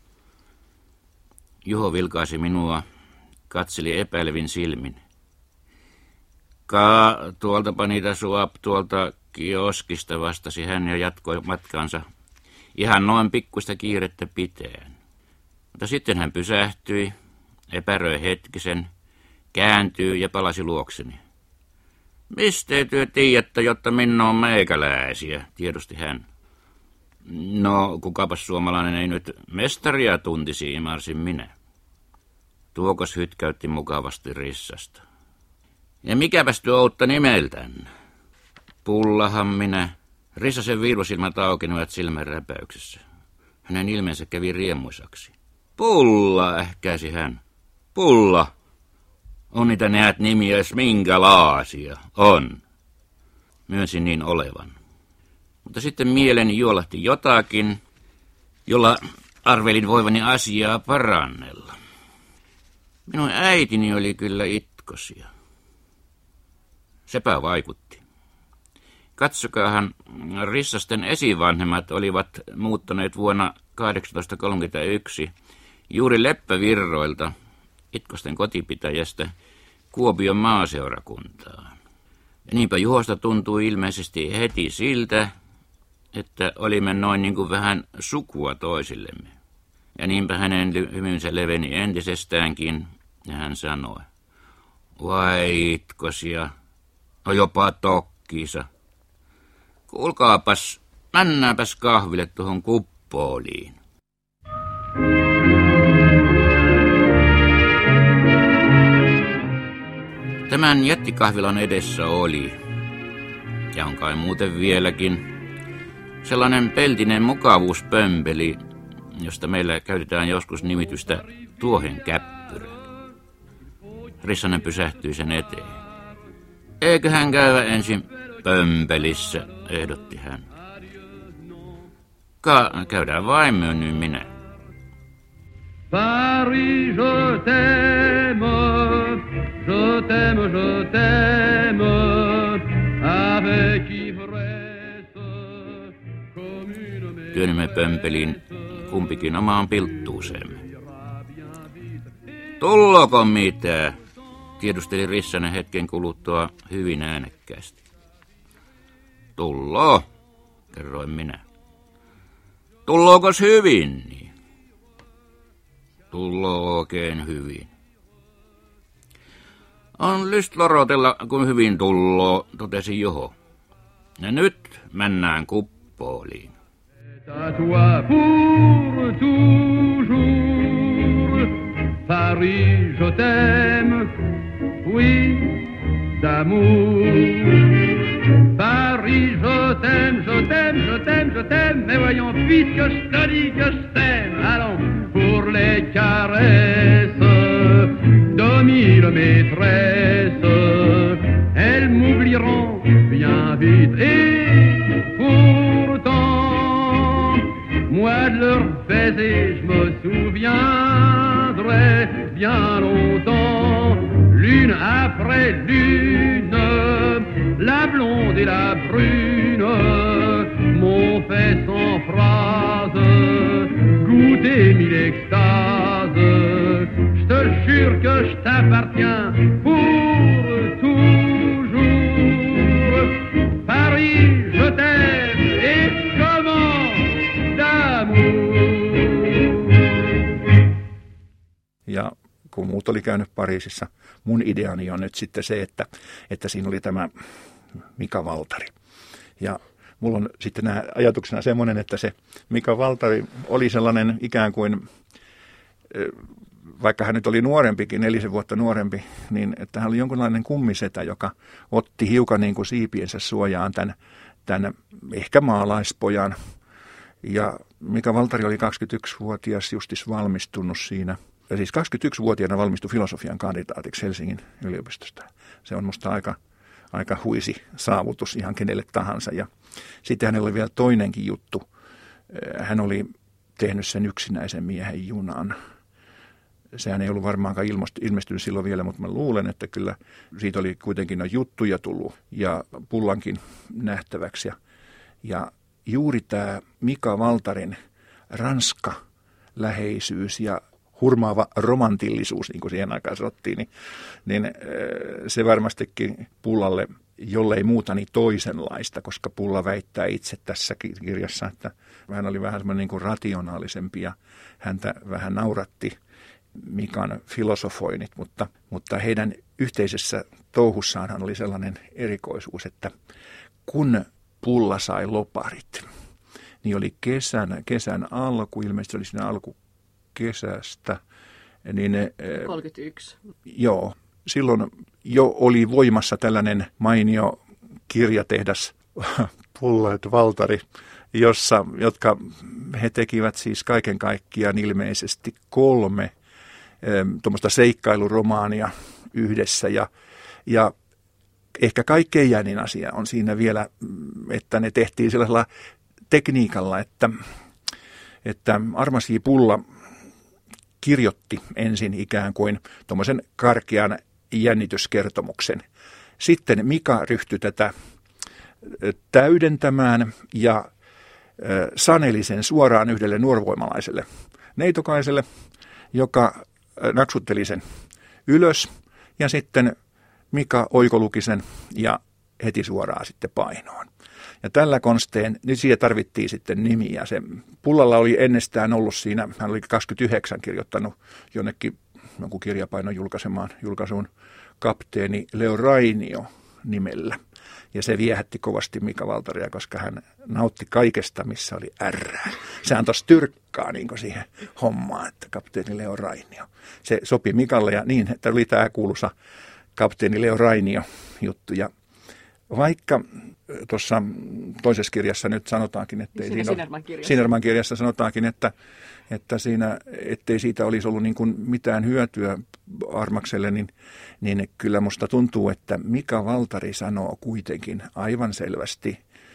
Speaker 5: Juho vilkaisi minua, katseli epäilevin silmin. Tuoltapa niitä suap tuolta kioskista, vastasi hän ja jatkoi matkaansa ihan noin pikkuista kiirettä pitäen. Mutta sitten hän pysähtyi, epäröi hetkisen, kääntyi ja palasi luokseni. Mistä työ tiedätte, jotta minä on meikäläisiä, tiedosti hän. No, kukapas suomalainen ei nyt mestaria tuntisi, imarsin minä. Tuokos hytkäytti mukavasti Rissasta. Ja mikäpäs tuo Outta nimeltään? Pullahan minä. Rissasen viilusilmät aukenivat silmänräpäyksessä. Hänen ilmeensä kävi riemuisaksi. Pulla, ähkäisi hän. Pulla. On niitä näät nimiä, jos minkälaisia. On. Myönsin niin olevan. Mutta sitten mieleni juolahti jotakin, jolla arvelin voivani asiaa parannella. Minun äitini oli kyllä itkosia. Sepä vaikutti. Katsokaahan, Rissasten esivanhemmat olivat muuttaneet vuonna 1831 juuri Leppävirroilta, Itkosten kotipitäjästä, Kuopion maaseurakuntaan. Ja niinpä Juhosta tuntui ilmeisesti heti siltä, että olimme noin niin kuin vähän sukua toisillemme. Ja niinpä hänen hymynsä leveni entisestäänkin, ja hän sanoi, vai Itkosia, no jopa tokkiisa. Kuulkaapas, mennäänpäs kahville tuohon kuppooliin. Tämän jättikahvilan edessä oli, ja on kai muuten vieläkin, sellainen peltinen mukavuuspömpeli, josta meillä käytetään joskus nimitystä tuohen käppyrä. Rissanen pysähtyi sen eteen. Eiköhän käydä ensin pömpelissä, ehdotti hän. Käydään vain, myönnyin minä.
Speaker 7: Paris, je t'aime, je t'aime, je t'aime, avec ivresse, comme une mer.
Speaker 5: Työnnimme pömpeliin kumpikin omaan pilttuuseemme. Tulloko mitään? Tiedusteli Rissanen hetken kuluttua hyvin äänekkäästi. Tulloo, kerroin minä. Tullookos hyvin? Niin? Tulloo oikein hyvin. On lyst lorotella, kun hyvin tulloo, totesi Juho. Ja nyt mennään kuppooliin.
Speaker 7: À toi pour toujours, Paris, je t'aime, oui, d'amour. Paris, je t'aime, je t'aime, je t'aime, je t'aime, mais voyons vite que je te dis que je t'aime. Allons, pour les caresses de mille maîtresses, elles m'oublieront bien vite, et pourtant, moi de leur baiser, je me souviendrai bien longtemps, l'une après l'une, la blonde et la brune m'ont fait sans phrase goûter mille extases. Je te jure que je t'appartiens pour toujours. Paris, je t'aime, et comment d'amour.
Speaker 2: Ja kun muut oli käynyt Pariisissa, mun ideani on nyt sitten se, että siinä oli tämä Mika Valtari. Ja mulla on sitten ajatuksena semmoinen, että se Mika Valtari oli sellainen ikään kuin vaikka hän nyt oli nuorempikin, 4 vuotta nuorempi, niin että hän oli jonkunlainen kummisetä, joka otti hiukan niin kuin siipiensä suojaan tämän ehkä maalaispojan. Ja Mika Valtari oli 21-vuotias justis valmistunut siinä. Ja siis 21-vuotiaana valmistui filosofian kandidaatiksi Helsingin yliopistosta. Se on musta aika huisi saavutus ihan kenelle tahansa. Ja sitten hänellä oli vielä toinenkin juttu. Hän oli tehnyt sen Yksinäisen miehen junan. Sehän ei ollut varmaankaan ilmestynyt silloin vielä, mutta mä luulen, että kyllä siitä oli kuitenkin juttuja tullut ja Pullankin nähtäväksi. Ja juuri tämä Mika Valtarin Ranska-läheisyys ja hurmaava romantillisuus, niin kuin siihen aikaan sanottiin, niin se varmastikin Pullalle, jollei muuta, niin toisenlaista, koska Pulla väittää itse tässä kirjassa, että hän oli vähän semmoinen niin kuin rationaalisempi ja häntä vähän nauratti Mikan filosofoinnit, mutta heidän yhteisessä touhussaanhan oli sellainen erikoisuus, että kun Pulla sai loparit, niin oli kesän alku, ilmeisesti oli siinä alkukesästä. Niin
Speaker 1: 31.
Speaker 2: Joo, silloin jo oli voimassa tällainen mainio kirjatehdas Pulla et Valtari, jotka he tekivät siis kaiken kaikkiaan ilmeisesti 3 tuommoista seikkailuromaania yhdessä ja ehkä kaikkein jäänin asia on siinä vielä, että ne tehtiin sellaisella tekniikalla, että Armas J. Pulla kirjoitti ensin ikään kuin tuommoisen karkean jännityskertomuksen. Sitten Mika ryhtyi tätä täydentämään ja saneli sen suoraan yhdelle nuorvoimalaiselle neitokaiselle, joka naksutteli sen ylös ja sitten Mika oikoluki sen ja heti suoraan sitten painoon. Ja tällä konsteen, niin siihen tarvittiin sitten nimiä. Se Pullalla oli ennestään ollut siinä, hän oli 29 kirjoittanut jonnekin jonkun kirjapainon julkaisuun Kapteeni Leo Rainio nimellä. Ja se viehätti kovasti Mika Valtaria, koska hän nautti kaikesta, missä oli R. Se antoi styrkkaa niin kuin siihen hommaan, että Kapteeni Leo Rainio. Se sopi Mikalle ja niin, että oli tämä kuuluisa Kapteeni Leo Rainio juttu. Ja vaikka tuossa toisessa kirjassa nyt sanotaankin, että Sinerman kirjassa sanotaankin, että siinä, ettei siitä olisi ollut niin kuin mitään hyötyä Armakselle, niin kyllä musta tuntuu, että Mika Valtari sanoo kuitenkin aivan selvästi,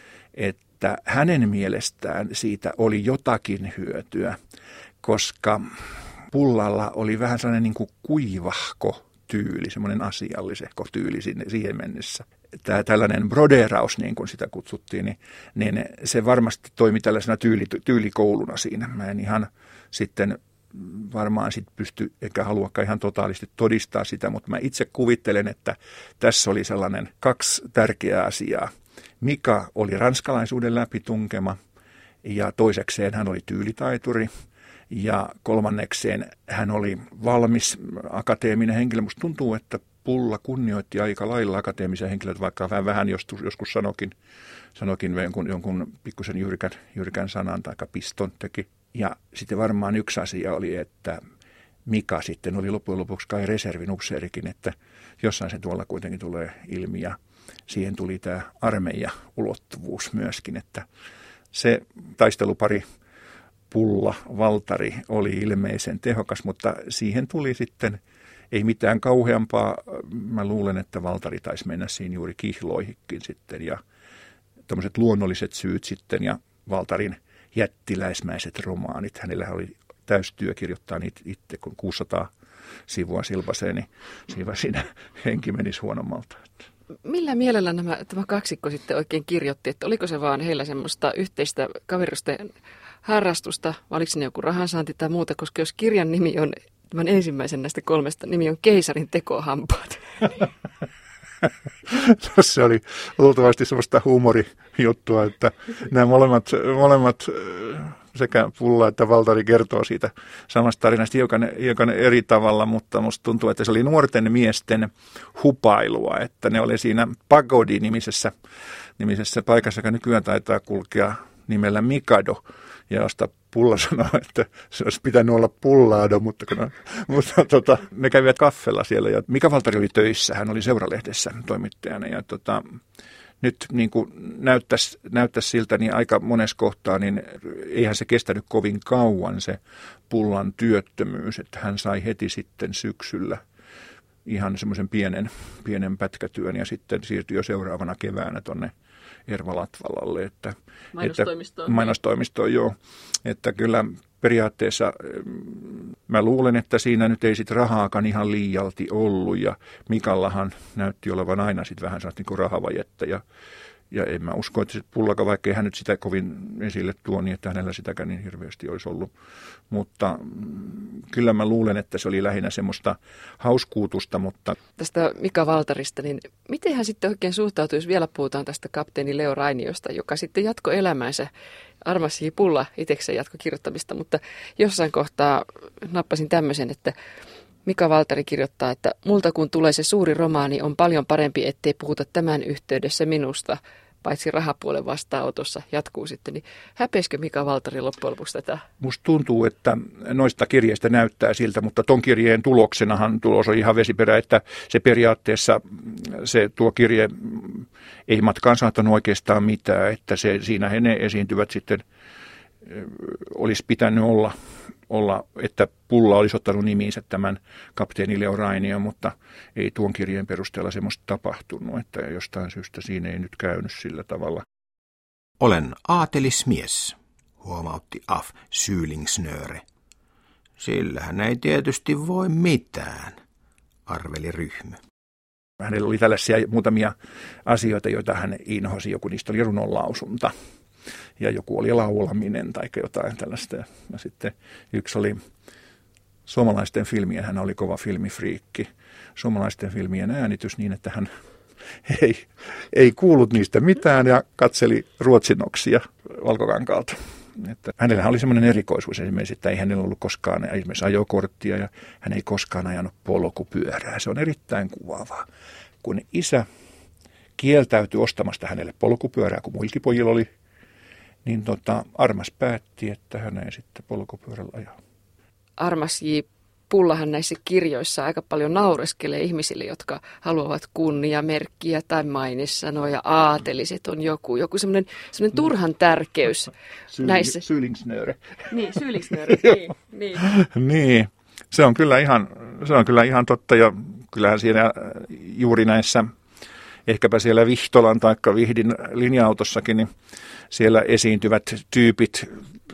Speaker 2: että hänen mielestään siitä oli jotakin hyötyä, koska Pullalla oli vähän sellainen niin kuin kuivahko tyyli, semmoinen asiallisehko tyyli siihen mennessä. Tämä tällainen broderaus, niin kuin sitä kutsuttiin, niin se varmasti toimi tällaisena tyylikouluna siinä. Mä en ihan sitten varmaan pysty, eikä haluakaan ihan totaalisesti todistaa sitä, mutta mä itse kuvittelen, että tässä oli sellainen 2 tärkeää asiaa. Mika oli ranskalaisuuden läpitunkema ja toisekseen hän oli tyylitaituri. Ja kolmannekseen hän oli valmis akateeminen henkilö. Musta tuntuu, että Pulla kunnioitti aika lailla akateemisia henkilöitä, vaikka vähän joskus sanokin jonkun pikkusen jyrkän sanan tai piston teki. Ja sitten varmaan yksi asia oli, että Mika sitten oli loppujen lopuksi kai reservin upseerikin, että jossain se tuolla kuitenkin tulee ilmi. Ja siihen tuli tämä armeija-ulottuvuus myöskin, että se taistelupari Pulla Valtari oli ilmeisen tehokas, mutta siihen tuli sitten ei mitään kauheampaa. Mä luulen, että Valtari taisi mennä siinä juuri kihloihinkin sitten ja tämmöiset luonnolliset syyt sitten ja Valtarin jättiläismäiset romaanit. Hänellä oli täystyö kirjoittaa niitä itse, kun 600 sivua silpaseen, niin siinä henki menisi huonommalta.
Speaker 1: Millä mielellä tämä kaksikko sitten oikein kirjoitti, että oliko se vaan heillä semmoista yhteistä kaverusten harrastusta, vai oliko sinne joku rahansaanti tai muuta, koska jos kirjan nimi on, tämän ensimmäisen näistä 3 nimi on Keisarin tekohampaat.
Speaker 2: Se oli luultavasti semmoista huumorijuttua, että nämä molemmat sekä Pulla että Valtari kertoo siitä samasta tarinasta hiukan eri tavalla, mutta musta tuntuu, että se oli nuorten miesten hupailua, että ne oli siinä Pagodi-nimisessä paikassa, joka nykyään taitaa kulkea nimellä Mikado, ja josta Pulla sanoi, että se olisi pitänyt olla Pullado, mutta ne kävivät kaffella siellä. Ja Mika Waltari oli töissä, hän oli Seuralehdessä toimittajana, ja nyt niin kuin näyttäisi siltä, niin aika monessa kohtaa, niin eihän se kestänyt kovin kauan se Pullan työttömyys, että hän sai heti sitten syksyllä ihan semmoisen pienen pätkätyön ja sitten siirtyi jo seuraavana keväänä tuonne Erva Latvalalle. Mainostoimistoon, joo. Että kyllä periaatteessa mä luulen, että siinä nyt ei sit rahaakaan ihan liialti ollut ja Mikallahan näytti olevan aina sit vähän sellaista niin kuin rahavajetta ja en mä usko, että se Pullaka, vaikka ei hän nyt sitä kovin esille tuo, niin että hänellä sitäkään niin hirveästi olisi ollut. Mutta kyllä mä luulen, että se oli lähinnä semmoista hauskuutusta, mutta...
Speaker 1: Tästä Mika Waltarista, niin miten hän sitten oikein suhtautuu, jos vielä puhutaan tästä kapteeni Leo Rainiosta, joka sitten jatkoi elämäänsä, armasi Pulla itsekseen jatko kirjoittamista, mutta jossain kohtaa nappasin tämmöisen, että Mika Waltari kirjoittaa, että multa kun tulee se suuri romaani, on paljon parempi, ettei puhuta tämän yhteydessä minusta, paitsi rahapuolen vastaanotossa jatkuu sitten. Niin häpeisikö Mika Waltari loppujen lopuksi tätä?
Speaker 2: Musta tuntuu, että noista kirjeistä näyttää siltä, mutta ton kirjeen tuloksenahan tulos on ihan vesiperä, että se periaatteessa tuo kirje ei matkaan saattanut oikeastaan mitään, että siinä he ne esiintyvät sitten, olisi pitänyt olla, että Pulla olisi ottanut nimiinsä tämän kapteeni Leo Rainio, mutta ei tuon kirjeen perusteella semmoista tapahtunut, että jostain syystä siinä ei nyt käynyt sillä tavalla.
Speaker 4: Olen aatelismies, huomautti Af Sylingsnöre. Sillähän ei tietysti voi mitään, arveli Ryhmy.
Speaker 2: Hänellä oli tällaisia muutamia asioita, joita hän inhosi, joku niistä oli runonlausunta. Ja joku oli laulaminen tai jotain tällaista. Ja sitten yksi oli suomalaisten filmien, hän oli kova filmifriikki. Suomalaisten filmien äänitys niin, että hän ei kuullut niistä mitään ja katseli ruotsinoksia Valkokankaalta. Että hänellä oli semmoinen erikoisuus esimerkiksi, että ei hänellä ollut koskaan esimerkiksi ajokorttia ja hän ei koskaan ajanut polkupyörää. Se on erittäin kuvaavaa. Kun isä kieltäytyi ostamasta hänelle polkupyörää, kun muillakin pojilla oli, niin Armas päätti, että hän ei sitten polkupyörällä ajaa.
Speaker 1: Armas J. Pullahan näissä kirjoissa aika paljon naureskelee ihmisille, jotka haluavat kunniamerkkiä tai mainesanoja, aateliset on joku semmoinen turhan tärkeys näissä.
Speaker 2: Sylingsnöre.
Speaker 1: Niin, Sylingsnöre, niin.
Speaker 2: Niin, se on kyllä ihan totta ja kyllähän siinä juuri näissä, ehkäpä siellä Vihtolan tai Vihdin linja-autossakin, niin siellä esiintyvät tyypit,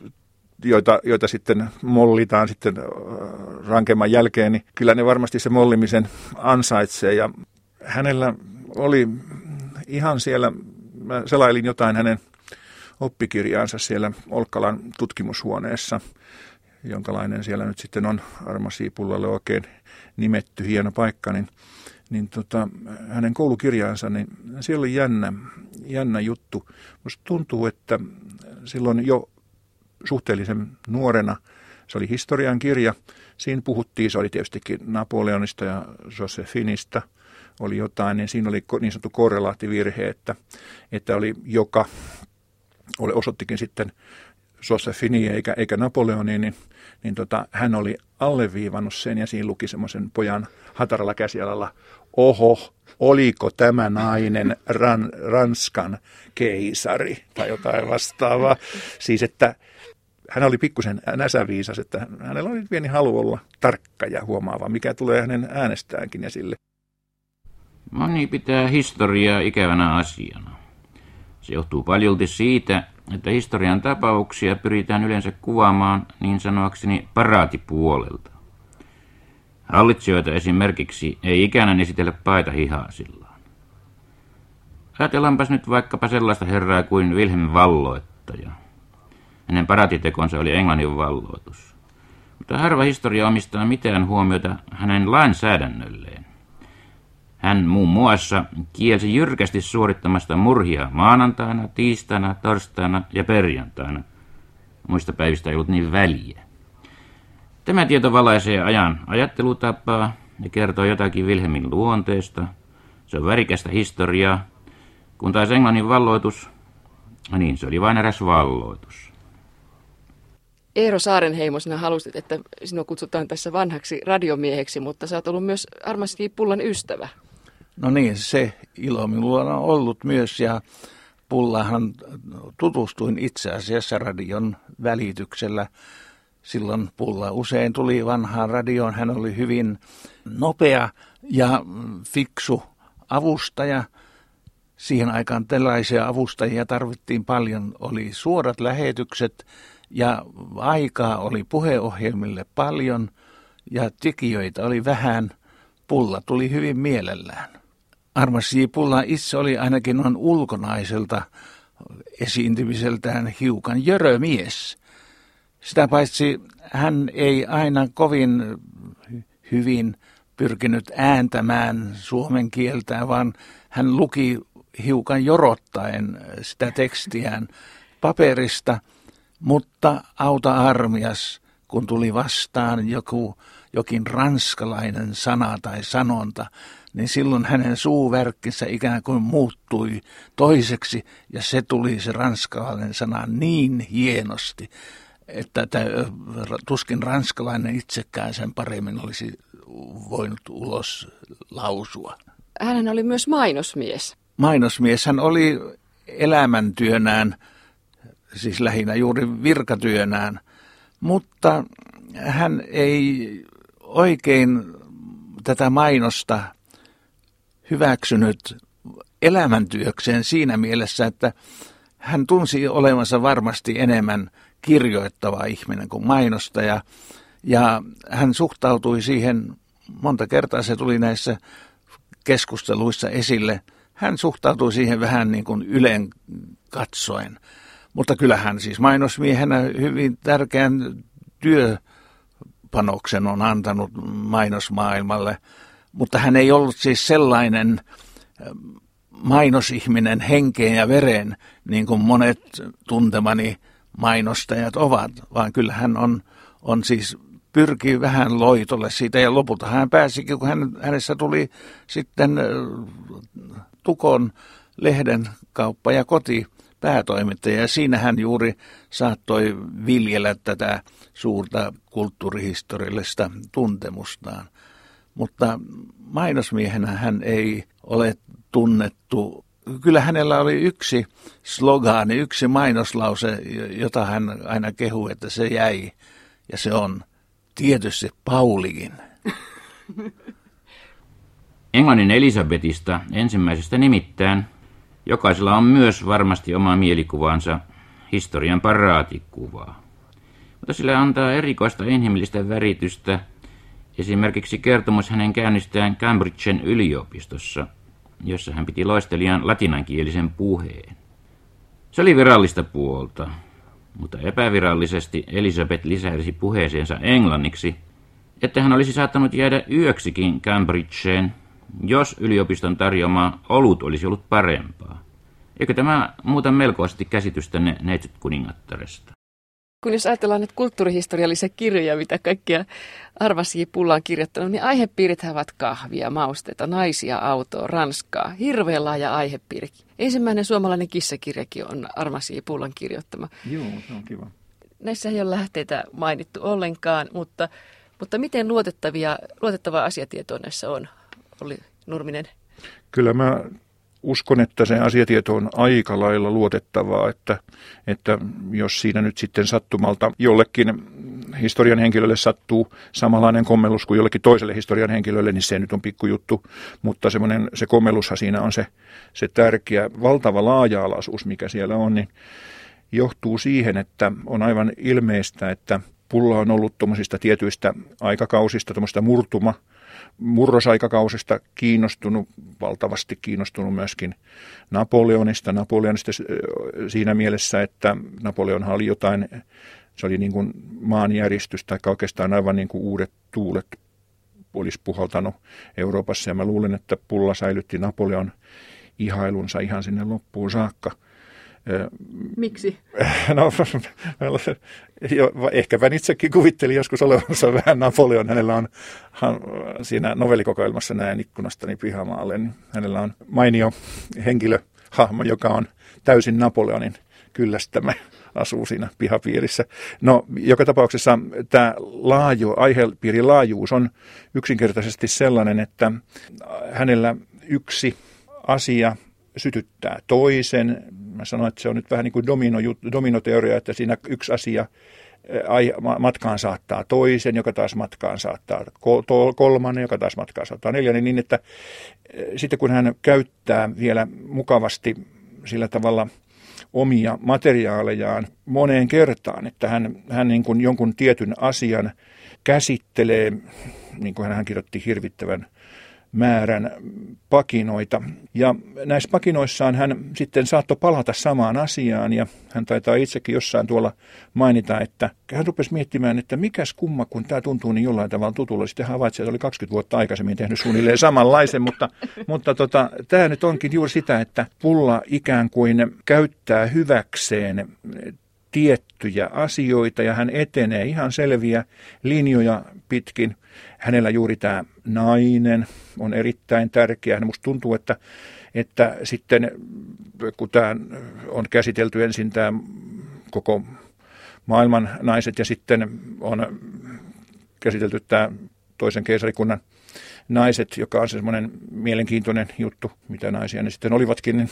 Speaker 2: joita sitten mollitaan sitten rankemman jälkeen, niin kyllä ne varmasti se mollimisen ansaitsee. Ja hänellä oli ihan siellä, mä selailin jotain hänen oppikirjaansa siellä Olkkalan tutkimushuoneessa, jonkalainen siellä nyt sitten on Armas J. Pullalle oikein nimetty hieno paikka, niin hänen koulukirjaansa, niin siellä oli jännä juttu. Musta tuntuu, että silloin jo suhteellisen nuorena, se oli historian kirja, siinä puhuttiin, se oli tietystikin Napoleonista ja Josephinista, oli jotain, niin siinä oli niin sanottu korrelaattivirhe, että oli joka, osoittikin sitten Josephinia eikä Napoleonia, niin hän oli alleviivannut sen ja siinä luki semmoisen pojan hataralla käsialalla, oho, oliko tämä nainen Ranskan keisari tai jotain vastaavaa. Siis, että hän oli pikkusen näsäviisas, että hänellä oli pieni halu olla tarkka ja huomaava, mikä tulee hänen äänestäänkin esille.
Speaker 5: Moni pitää historiaa ikävänä asiana. Se johtuu paljolti siitä, että historian tapauksia pyritään yleensä kuvaamaan niin sanoakseni paraatipuolelta. Hallitsijoita esimerkiksi ei ikänä esitellä paita hihaasillaan. Ajatellaanpas nyt vaikkapa sellaista herraa kuin Wilhelm Valloittaja. Hänen paraatitekonsa oli Englannin valloitus. Mutta harva historia omistaa mitään huomiota hänen lainsäädännölleen. Hän muun muassa kielsi jyrkästi suorittamasta murhia maanantaina, tiistaina, torstaina ja perjantaina. Muista päivistä ei ollut niin väliä. Tämä tieto valaisee ajan ajattelutapaa ja kertoo jotakin Wilhelmin luonteesta. Se on värikästä historiaa, kun taas Englannin valloitus No niin, se oli vain eräs valloitus.
Speaker 1: Eero Saarenheimo, sinä halusit, että sinua kutsutaan tässä vanhaksi radiomieheksi, mutta sä oot ollut myös Armas J. Pullan ystävä.
Speaker 3: No niin, se ilo minulla on ollut myös, ja Pullahan tutustuin itse asiassa radion välityksellä. Silloin Pulla usein tuli vanhaan radioon. Hän oli hyvin nopea ja fiksu avustaja. Siihen aikaan tällaisia avustajia tarvittiin paljon. Oli suorat lähetykset ja aikaa oli puheohjelmille paljon ja tekijöitä oli vähän. Pulla tuli hyvin mielellään. Armas J. Pulla itse oli ainakin noin ulkonaiselta esiintymiseltään hiukan jörömies. Sitä paitsi hän ei aina kovin hyvin pyrkinyt ääntämään suomen kieltä, vaan hän luki hiukan jorottaen sitä tekstiään paperista, mutta auta armias, kun tuli vastaan jokin ranskalainen sana tai sanonta, niin silloin hänen suuvärkkinsä ikään kuin muuttui toiseksi, ja se tuli se ranskalainen sana niin hienosti, että tuskin ranskalainen itsekään sen paremmin olisi voinut ulos lausua.
Speaker 1: Hän oli myös mainosmies.
Speaker 3: Mainosmies hän oli elämäntyönään, siis lähinnä juuri virkatyönään, mutta hän ei oikein tätä mainosta hyväksynyt elämäntyökseen siinä mielessä, että hän tunsi olevansa varmasti enemmän kirjoittava ihminen kuin mainostaja, ja hän suhtautui siihen, monta kertaa se tuli näissä keskusteluissa esille, hän suhtautui siihen vähän niin kuin ylen katsoen. Mutta kyllähän siis mainosmiehenä hyvin tärkeän työpanoksen on antanut mainosmaailmalle, mutta hän ei ollut siis sellainen mainosihminen henkeen ja veren, niin kuin monet tuntemani mainostajat ovat, vaan kyllä hän on siis pyrkii vähän loitolle siitä, ja lopulta hän pääsikin, kun hänessä tuli sitten Tukon lehden kauppa ja koti päätoimittaja, ja siinä hän juuri saattoi viljellä tätä suurta kulttuurihistoriallista tuntemustaan. Mutta mainosmiehenä hän ei ole tunnettu. Kyllä hänellä oli yksi slogaani, yksi mainoslause, jota hän aina kehuu, että se jäi, ja se on tietysti Paulikin.
Speaker 5: Englannin Elisabetista ensimmäisestä nimittäin jokaisella on myös varmasti oma mielikuvansa, historian paraatikuvaa. Mutta sillä antaa erikoista inhimillistä väritystä esimerkiksi kertomus hänen käynnistään Cambridgen yliopistossa, jossa hän piti loistelijan latinankielisen puheen. Se oli virallista puolta, mutta epävirallisesti Elisabeth lisäisi puheeseensa englanniksi, että hän olisi saattanut jäädä yöksikin Cambridgeen, jos yliopiston tarjoama olut olisi ollut parempaa. Eikö tämä muuta melkoisesti käsitystänne neitsyt kuningattaresta?
Speaker 1: Kun jos ajatellaan että kulttuurihistoriallisia kirjoja, mitä kaikkia Armas J. Pulla on kirjoittanut, niin aihepiirithän ovat kahvia, mausteita, naisia, autoa, Ranskaa. Hirveän laaja aihepiiri. Ensimmäinen suomalainen kissakirjakin on Armas J. Pullan kirjoittama.
Speaker 2: Joo, se on kiva.
Speaker 1: Näissä ei ole lähteitä mainittu ollenkaan, mutta miten luotettavaa asiatietoa näissä on, Olli Nurminen?
Speaker 2: Kyllä mä uskon, että se asiatieto on aika lailla luotettavaa, että jos siinä nyt sitten sattumalta jollekin historian henkilölle sattuu samanlainen kommellus kuin jollekin toiselle historian henkilölle, niin se nyt on pikkujuttu, mutta se kommellushan siinä on se tärkeä, valtava laaja-alaisuus, mikä siellä on, niin johtuu siihen, että on aivan ilmeistä, että Pulla on ollut tuommoisista tietyistä aikakausista, tuommoista murrosaikakausista valtavasti kiinnostunut myöskin Napoleonista siinä mielessä, että Napoleonhan oli jotain, se oli niin kuin maanjäristys tai oikeastaan aivan niin kuin uudet tuulet olisi puhaltanut Euroopassa, ja mä luulen, että Pulla säilytti Napoleon ihailunsa ihan sinne loppuun saakka.
Speaker 1: Miksi?
Speaker 2: No, ehkäpä itsekin kuvittelin joskus olevansa vähän Napoleon. Hänellä on siinä novellikokoelmassa näin ikkunastani pihamaalle, niin hänellä on mainio henkilöhahmo, joka on täysin Napoleonin kyllästämä asuu siinä pihapiirissä. No, joka tapauksessa tämä aihepiirin laajuus on yksinkertaisesti sellainen, että hänellä yksi asia sytyttää toisen. Mä sanoin, että se on nyt vähän niin kuin dominoteoria, että siinä yksi asia matkaan saattaa toisen, joka taas matkaan saattaa kolmannen, joka taas matkaan saattaa neljännen, niin että sitten kun hän käyttää vielä mukavasti sillä tavalla omia materiaalejaan moneen kertaan, että hän niin kuin jonkun tietyn asian käsittelee, niin kuin hän kirjoitti hirvittävän määrän pakinoita. Ja näissä pakinoissaan hän sitten saattoi palata samaan asiaan, ja hän taitaa itsekin jossain tuolla mainita, että hän rupesi miettimään, että mikäs kumma, kun tämä tuntuu niin jollain tavalla tutulla. Sitten havaitsi, että oli 20 vuotta aikaisemmin tehnyt suunnilleen samanlaisen, mutta tämä nyt onkin juuri sitä, että Pulla ikään kuin käyttää hyväkseen tiettyjä asioita, ja hän etenee ihan selviä linjoja pitkin. Hänellä juuri tämä nainen on erittäin tärkeä. Musta tuntuu, että sitten kun tämä on käsitelty ensin tämä koko maailman naiset ja sitten on käsitelty tämä toisen keisarikunnan naiset, joka on semmoinen mielenkiintoinen juttu, mitä naisia ne sitten olivatkin,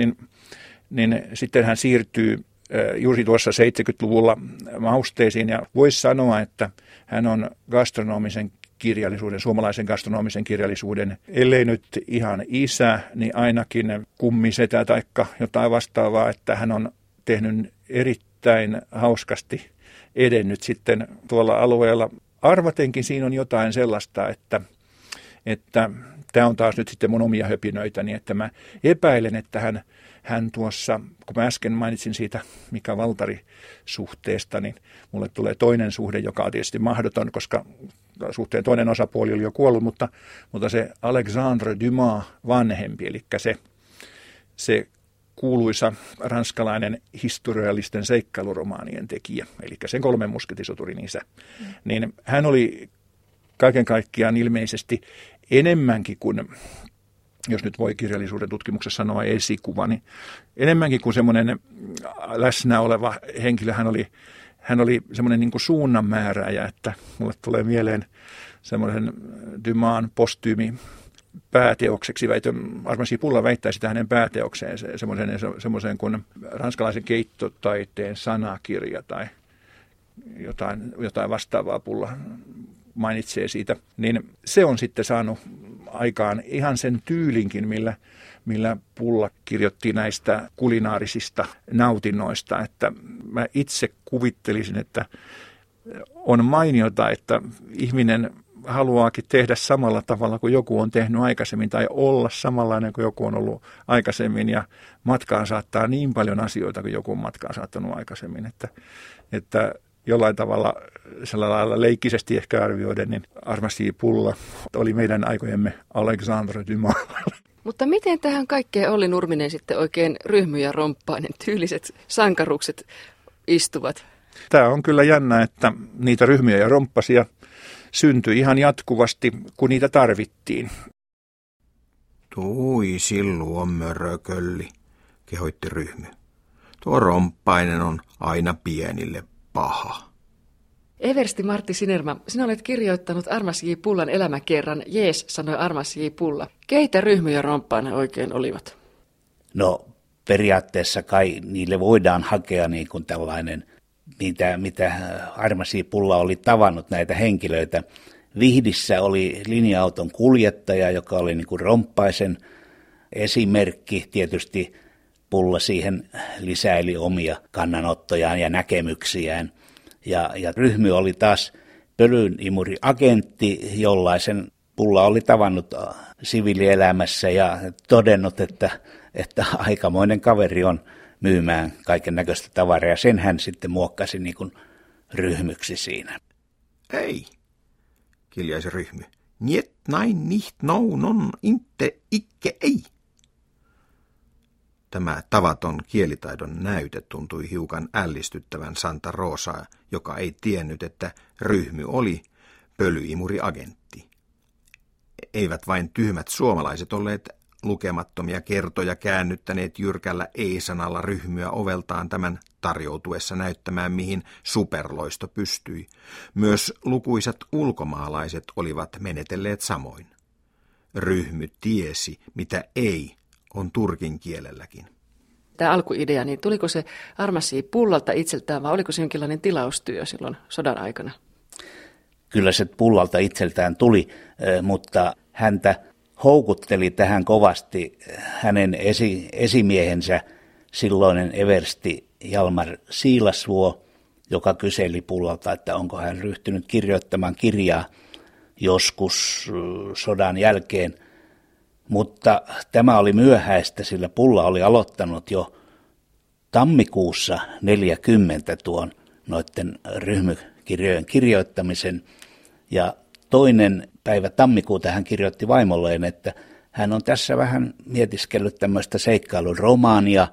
Speaker 2: niin sitten hän siirtyy juuri tuossa 70-luvulla mausteisiin, ja voisi sanoa, että hän on gastronomisen kirjallisuuden, suomalaisen gastronomisen kirjallisuuden, ellei nyt ihan isä, niin ainakin kummisetä tai jotain vastaavaa, että hän on tehnyt erittäin hauskasti edennyt sitten tuolla alueella. Arvatenkin siinä on jotain sellaista, että tämä on taas nyt sitten mun omia höpinöitäni, että mä epäilen, että hän tuossa, kun mä äsken mainitsin siitä Mika Valtari-suhteesta, niin mulle tulee toinen suhde, joka on tietysti mahdoton, koska suhteen toinen osapuoli oli jo kuollut, mutta se Alexandre Dumas vanhempi, eli se kuuluisa ranskalainen historiallisten seikkailuromaanien tekijä, eli sen 3 musketisoturin isä, niin hän oli kaiken kaikkiaan ilmeisesti enemmänkin kuin, jos nyt voi kirjallisuuden tutkimuksessa sanoa esikuva, niin enemmänkin kuin semmoinen läsnä oleva henkilö, hän oli semmoinen niin kuin suunnanmäärääjä, että mulle tulee mieleen semmoisen Dumasin postyymi pääteokseksi, Armasi Pulla väittäisi sitä hänen pääteokseen, semmoisen kuin ranskalaisen keittotaiteen sanakirja tai jotain vastaavaa Pulla mainitsee siitä, niin se on sitten saanut aikaan ihan sen tyylinkin, millä Pulla kirjoitti näistä kulinaarisista nautinnoista, että mä itse kuvittelisin, että on mainiota, että ihminen haluaakin tehdä samalla tavalla kuin joku on tehnyt aikaisemmin tai olla samanlainen kuin joku on ollut aikaisemmin, ja matkaan saattaa niin paljon asioita kuin joku on matkaan saattanut aikaisemmin, että jollain tavalla sellainen lailla leikkisesti ehkä arvioiden, niin Armasi Pulla oli meidän aikojemme Alexandre Dumas.
Speaker 1: Mutta miten tähän kaikkeen Olli Nurminen sitten oikein Ryhmy ja Romppainen tyyliset sankarukset istuvat?
Speaker 2: Tämä on kyllä jännä, että niitä ryhmiä ja romppasia syntyi ihan jatkuvasti, kun niitä tarvittiin.
Speaker 4: Tui sillu on mörökölli, kehoitti Ryhmy. Tuo Romppainen on aina pienille paha.
Speaker 1: Eversti Martti Sinerma, sinä olet kirjoittanut Armas J. Pullan elämäkerran Jees, sanoi Armas J. Pulla. Keitä Ryhmy ja Romppainen oikein olivat?
Speaker 3: No periaatteessa kai niille voidaan hakea niin kuin tällainen, mitä Armas J. Pulla oli tavannut näitä henkilöitä. Vihdissä oli linja-auton kuljettaja, joka oli niin kuin Romppaisen esimerkki. Tietysti Pulla siihen lisäili omia kannanottojaan ja näkemyksiään. Ja Ryhmy oli taas pölyimuriagentti, jollaisen Pulla oli tavannut siviilielämässä ja todennut, että aikamoinen kaveri on myymään kaiken näköistä tavaraa. Ja sen hän sitten muokkasi niin kuin Ryhmyksi siinä.
Speaker 4: Ei, kiljaisi Ryhmy. Niet, nein, nicht, no, non, inte, ikke, ei. Tämä tavaton kielitaidon näyte tuntui hiukan ällistyttävän Santa Rosaa, joka ei tiennyt, että Ryhmy oli pölyimuriagentti. Eivät vain tyhmät suomalaiset olleet lukemattomia kertoja käännyttäneet jyrkällä ei-sanalla ryhmyä oveltaan tämän tarjoutuessa näyttämään, mihin superloisto pystyi. Myös lukuisat ulkomaalaiset olivat menetelleet samoin. Ryhmy tiesi, mitä ei on turkin kielelläkin.
Speaker 1: Tämä alkuidea, niin tuliko se Armasii Pullalta itseltään vai oliko se jonkinlainen tilaustyö silloin sodan aikana?
Speaker 3: Kyllä se Pullalta itseltään tuli, mutta häntä houkutteli tähän kovasti hänen esimiehensä, silloinen eversti Jalmar Siilasvuo, joka kyseli Pullalta, että onko hän ryhtynyt kirjoittamaan kirjaa joskus sodan jälkeen. Mutta tämä oli myöhäistä, sillä Pulla oli aloittanut jo tammikuussa 1940 tuon noiden ryhmykirjojen kirjoittamisen. Ja 2. päivä tammikuuta hän kirjoitti vaimolleen, että hän on tässä vähän mietiskellyt tämmöistä seikkailuromaania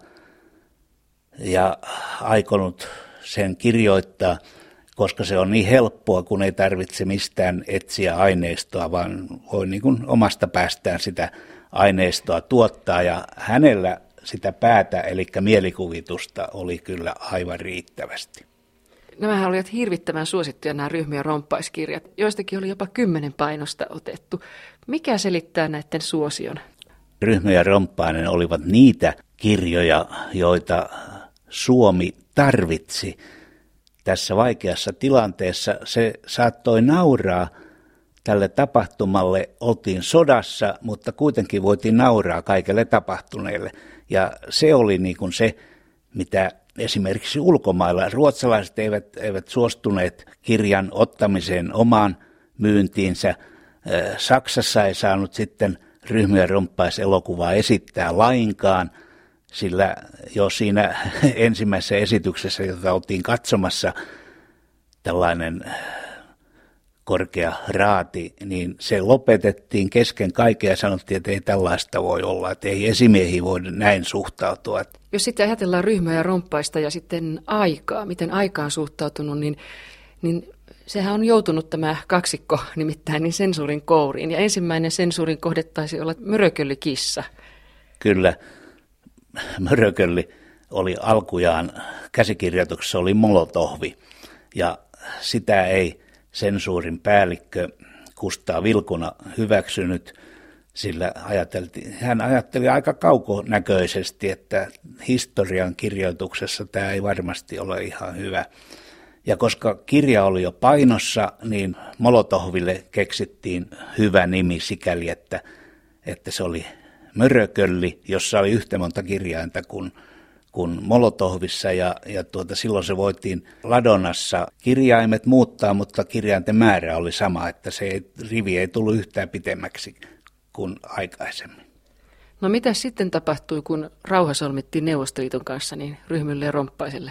Speaker 3: ja aikonut sen kirjoittaa, koska se on niin helppoa, kun ei tarvitse mistään etsiä aineistoa, vaan voi niin kuin omasta päästään sitä aineistoa tuottaa. Ja hänellä sitä päätä, eli mielikuvitusta, oli kyllä aivan riittävästi.
Speaker 1: Nämähän olivat hirvittävän suosittuja nämä ryhmä- ja romppaiskirjat. Joistakin oli jopa 10 painosta otettu. Mikä selittää näiden suosion?
Speaker 3: Ryhmä ja romppainen olivat niitä kirjoja, joita Suomi tarvitsi tässä vaikeassa tilanteessa. Se saattoi nauraa tälle tapahtumalle. Oltiin sodassa, mutta kuitenkin voitiin nauraa kaikelle tapahtuneelle. Ja se oli niin kuin se, mitä esimerkiksi ulkomailla ruotsalaiset eivät suostuneet kirjan ottamiseen omaan myyntiinsä. Saksassa ei saanut sitten ryhmä- ja romppaiselokuvaa esittää lainkaan, sillä jo siinä ensimmäisessä esityksessä, jota oltiin katsomassa, tällainen korkea raati, niin se lopetettiin kesken kaiken ja sanottiin, että ei tällaista voi olla, että ei esimiehiä voi näin suhtautua.
Speaker 1: Jos sitten ajatellaan ryhmää ja romppaista ja sitten aikaa, miten aikaan suhtautunut, niin sehän on joutunut tämä kaksikko nimittäin niin sensuurin kouriin. Ja ensimmäinen sensuurin kohde taisi olla Mörökölli-kissa.
Speaker 3: Kyllä, Mörökölli oli alkujaan, käsikirjoituksessa oli Molotohvi ja sitä ei sensuurin päällikkö Kustaa Vilkuna hyväksynyt, sillä hän ajatteli aika kaukonäköisesti, että historian kirjoituksessa tämä ei varmasti ole ihan hyvä. Ja koska kirja oli jo painossa, niin Molotohville keksittiin hyvä nimi sikäli, että se oli Mörökölli, jossa oli yhtä monta kirjainta kuin Molotohvissa ja silloin se voitiin Ladonassa kirjaimet muuttaa, mutta kirjainten määrä oli sama, että rivi ei tullut yhtään pitemmäksi kuin aikaisemmin.
Speaker 1: No mitä sitten tapahtui, kun rauha solmittiin Neuvostoliiton kanssa niin ryhmylle ja romppaiselle?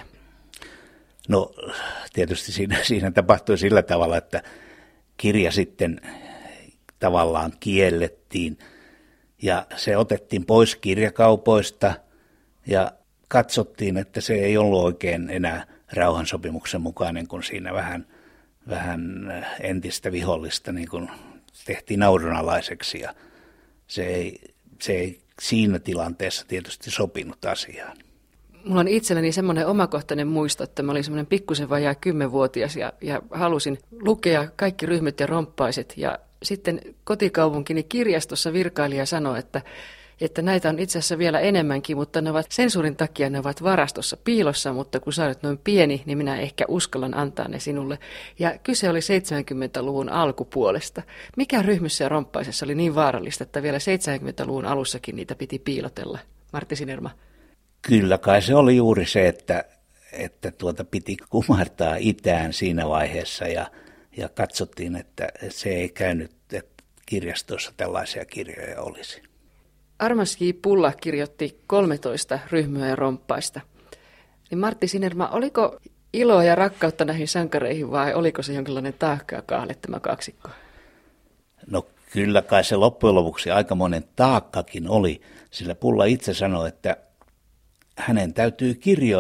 Speaker 3: No tietysti siinä tapahtui sillä tavalla, että kirja sitten tavallaan kiellettiin ja se otettiin pois kirjakaupoista ja katsottiin, että se ei ollut oikein enää rauhansopimuksen mukainen, kun siinä vähän entistä vihollista niin kuin tehtiin naurunalaiseksi ja se ei siinä tilanteessa tietysti sopinut asiaan.
Speaker 1: Mulla on itselläni semmoinen omakohtainen muisto, että mä olin semmoinen pikkusen vajaa 10-vuotias ja halusin lukea kaikki ryhmät ja romppaiset. Ja sitten kotikaupunkini kirjastossa virkailija sanoi, että näitä on itse asiassa vielä enemmänkin, mutta ne ovat sensuurin takia ne ovat varastossa piilossa, mutta kun sä olet noin pieni, niin minä ehkä uskallan antaa ne sinulle. Ja kyse oli 70-luvun alkupuolesta. Mikä ryhmissä ja romppaisessa oli niin vaarallista, että vielä 70-luvun alussakin niitä piti piilotella? Martti Sinerma.
Speaker 3: Kyllä kai se oli juuri se, että piti kumartaa itään siinä vaiheessa ja katsottiin, että se ei käynyt, että kirjastoissa tällaisia kirjoja olisi.
Speaker 1: Armasii Pulla kirjoitti 13 ryhmää ja romppaista. Niin Martti Sinerma, oliko iloa ja rakkautta näihin sankareihin vai oliko se jonkinlainen taakka ja kahle tämä kaksikko?
Speaker 3: No kyllä kai se loppujen lopuksi aikamoinen taakkakin oli, sillä Pulla itse sanoi, että hänen täytyy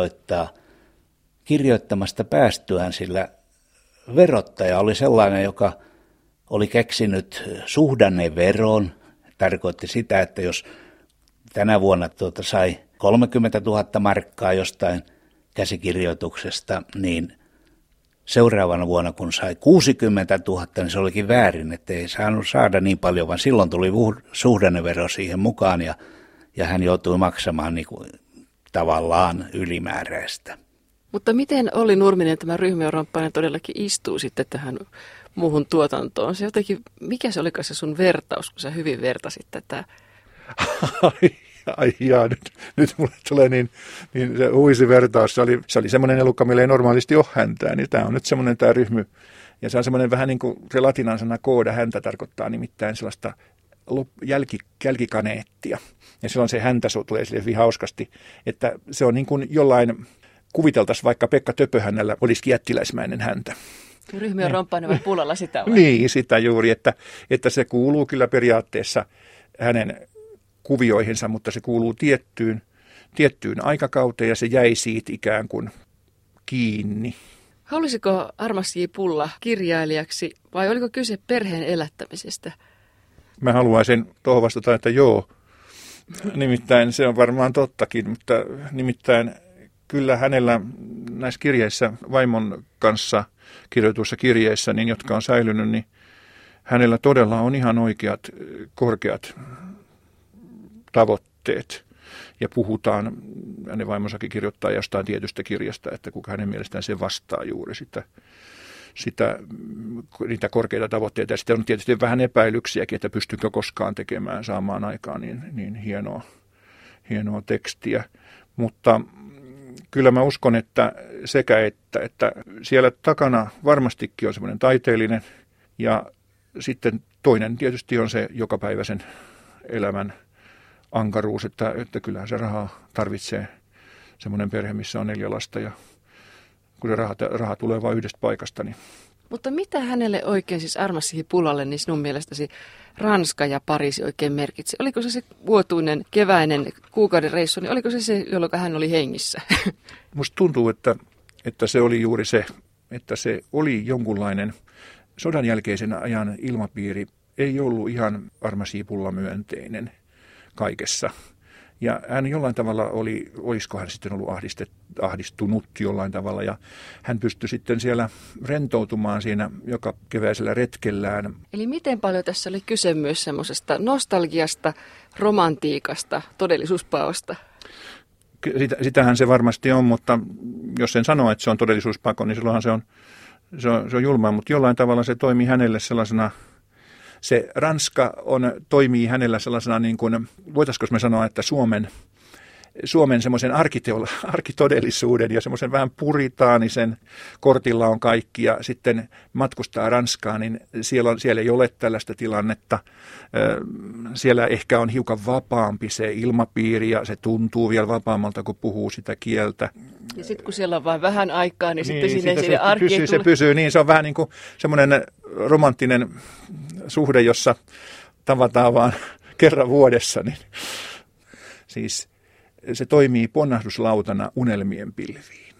Speaker 3: kirjoittamasta päästyään, sillä verottaja oli sellainen, joka oli keksinyt suhdanneveron. Tarkoitti sitä, että jos tänä vuonna sai 30 000 markkaa jostain käsikirjoituksesta, niin seuraavana vuonna, kun sai 60 000, niin se olikin väärin, että ei saanut saada niin paljon, vaan silloin tuli suhdannevero siihen mukaan ja hän joutui maksamaan niin kuin tavallaan ylimääräistä.
Speaker 1: Mutta miten Olli Nurminen, tämä Ryhmiön Romppainen, todellakin istuu sitten tähän muuhun tuotantoon? Se jotenkin, mikä se olikaan se sun vertaus, kun sä hyvin vertasit tätä?
Speaker 2: Ai jaa, nyt mulle tulee niin se huisi vertaus. Se oli semmoinen elukka, millä ei normaalisti ole häntää, niin tämä on nyt semmoinen tämä ryhmy. Ja se on semmoinen vähän niin kuin se latinan sana kooda, häntä tarkoittaa nimittäin sellaista jälkikaneettia. Ja silloin se häntä tulee sille hyvin hauskasti, että se on niin kuin jollain, kuviteltaisiin vaikka Pekka Töpöhännällä olisi jättiläismäinen häntä.
Speaker 1: Ryhmiön Romppainen vai Pullalla sitä vai?
Speaker 2: Niin, sitä juuri, että se kuuluu kyllä periaatteessa hänen kuvioihinsa, mutta se kuuluu tiettyyn aikakauteen ja se jäi siitä ikään kuin kiinni.
Speaker 1: Haluaisiko Armas J. Pulla kirjailijaksi vai oliko kyse perheen elättämisestä?
Speaker 2: Mä haluaisin tuohon vastata, että joo. Nimittäin se on varmaan tottakin, mutta nimittäin kyllä hänellä näissä kirjeissä, vaimon kanssa kirjoituissa kirjeissä, niin jotka on säilynyt, niin hänellä todella on ihan oikeat, korkeat tavoitteet. Ja puhutaan, hänen vaimonsakin kirjoittaa jostain tietystä kirjasta, että kuka hänen mielestään se vastaa juuri niitä korkeita tavoitteita. Ja sitten on tietysti vähän epäilyksiäkin, että pystyykö koskaan tekemään, saamaan aikaan niin hienoa tekstiä. Mutta kyllä mä uskon, että että siellä takana varmastikin on semmoinen taiteellinen ja sitten toinen tietysti on se jokapäiväisen elämän ankaruus, että kyllähän se rahaa tarvitsee semmoinen perhe, missä on 4 lasta ja kun se raha tulee vain yhdestä paikasta. Niin.
Speaker 1: Mutta mitä hänelle oikein, siis Armas J. Pullalle, niin sinun mielestäsi Ranska ja Pariisi oikein merkitsi? Oliko se vuotuinen keväinen kuukauden reissu, niin oliko se jolloin hän oli hengissä?
Speaker 2: Musta tuntuu, että se oli juuri se, että se oli jonkunlainen sodan jälkeisen ajan ilmapiiri, ei ollut ihan Armas J. Pulla myönteinen kaikessa. Ja hän jollain tavalla olisiko hän sitten ollut ahdistunut jollain tavalla, ja hän pystyi sitten siellä rentoutumaan siinä joka keväisellä retkellään.
Speaker 1: Eli miten paljon tässä oli kyse myös semmoisesta nostalgiasta, romantiikasta, todellisuuspaosta?
Speaker 2: Sitähän se varmasti on, mutta jos sen sanoo, että se on todellisuuspako, niin silloinhan se on julmaa, mutta jollain tavalla se toimii hänelle sellaisena. Se Ranska toimii hänellä sellaisena, niin kuin, voitaisiinko me sanoa, että Suomen semmoisen arkitodellisuuden ja semmoisen vähän puritaanisen kortilla on kaikki, ja sitten matkustaa Ranskaan, niin siellä ei ole tällaista tilannetta. Siellä ehkä on hiukan vapaampi se ilmapiiri, ja se tuntuu vielä vapaammalta, kun puhuu sitä kieltä.
Speaker 1: Ja sitten kun siellä on vain vähän aikaa, niin sitten sinne arkeen
Speaker 2: se pysyy niin, se on vähän niin kuin semmoinen romanttinen suhde, jossa tavataan vaan kerran vuodessa, niin siis se toimii ponnahduslautana unelmien pilviin.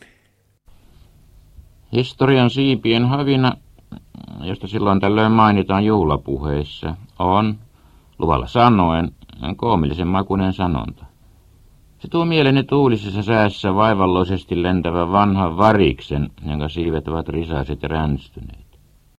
Speaker 5: Historian siipien havina, josta silloin tällöin mainitaan juhlapuheissa, on, luvalla sanoen, koomillisen makuinen sanonta. Se tuo mieleeni tuulisessa säässä vaivalloisesti lentävän vanhan variksen, jonka siivet ovat risaiset ja ränstyneet.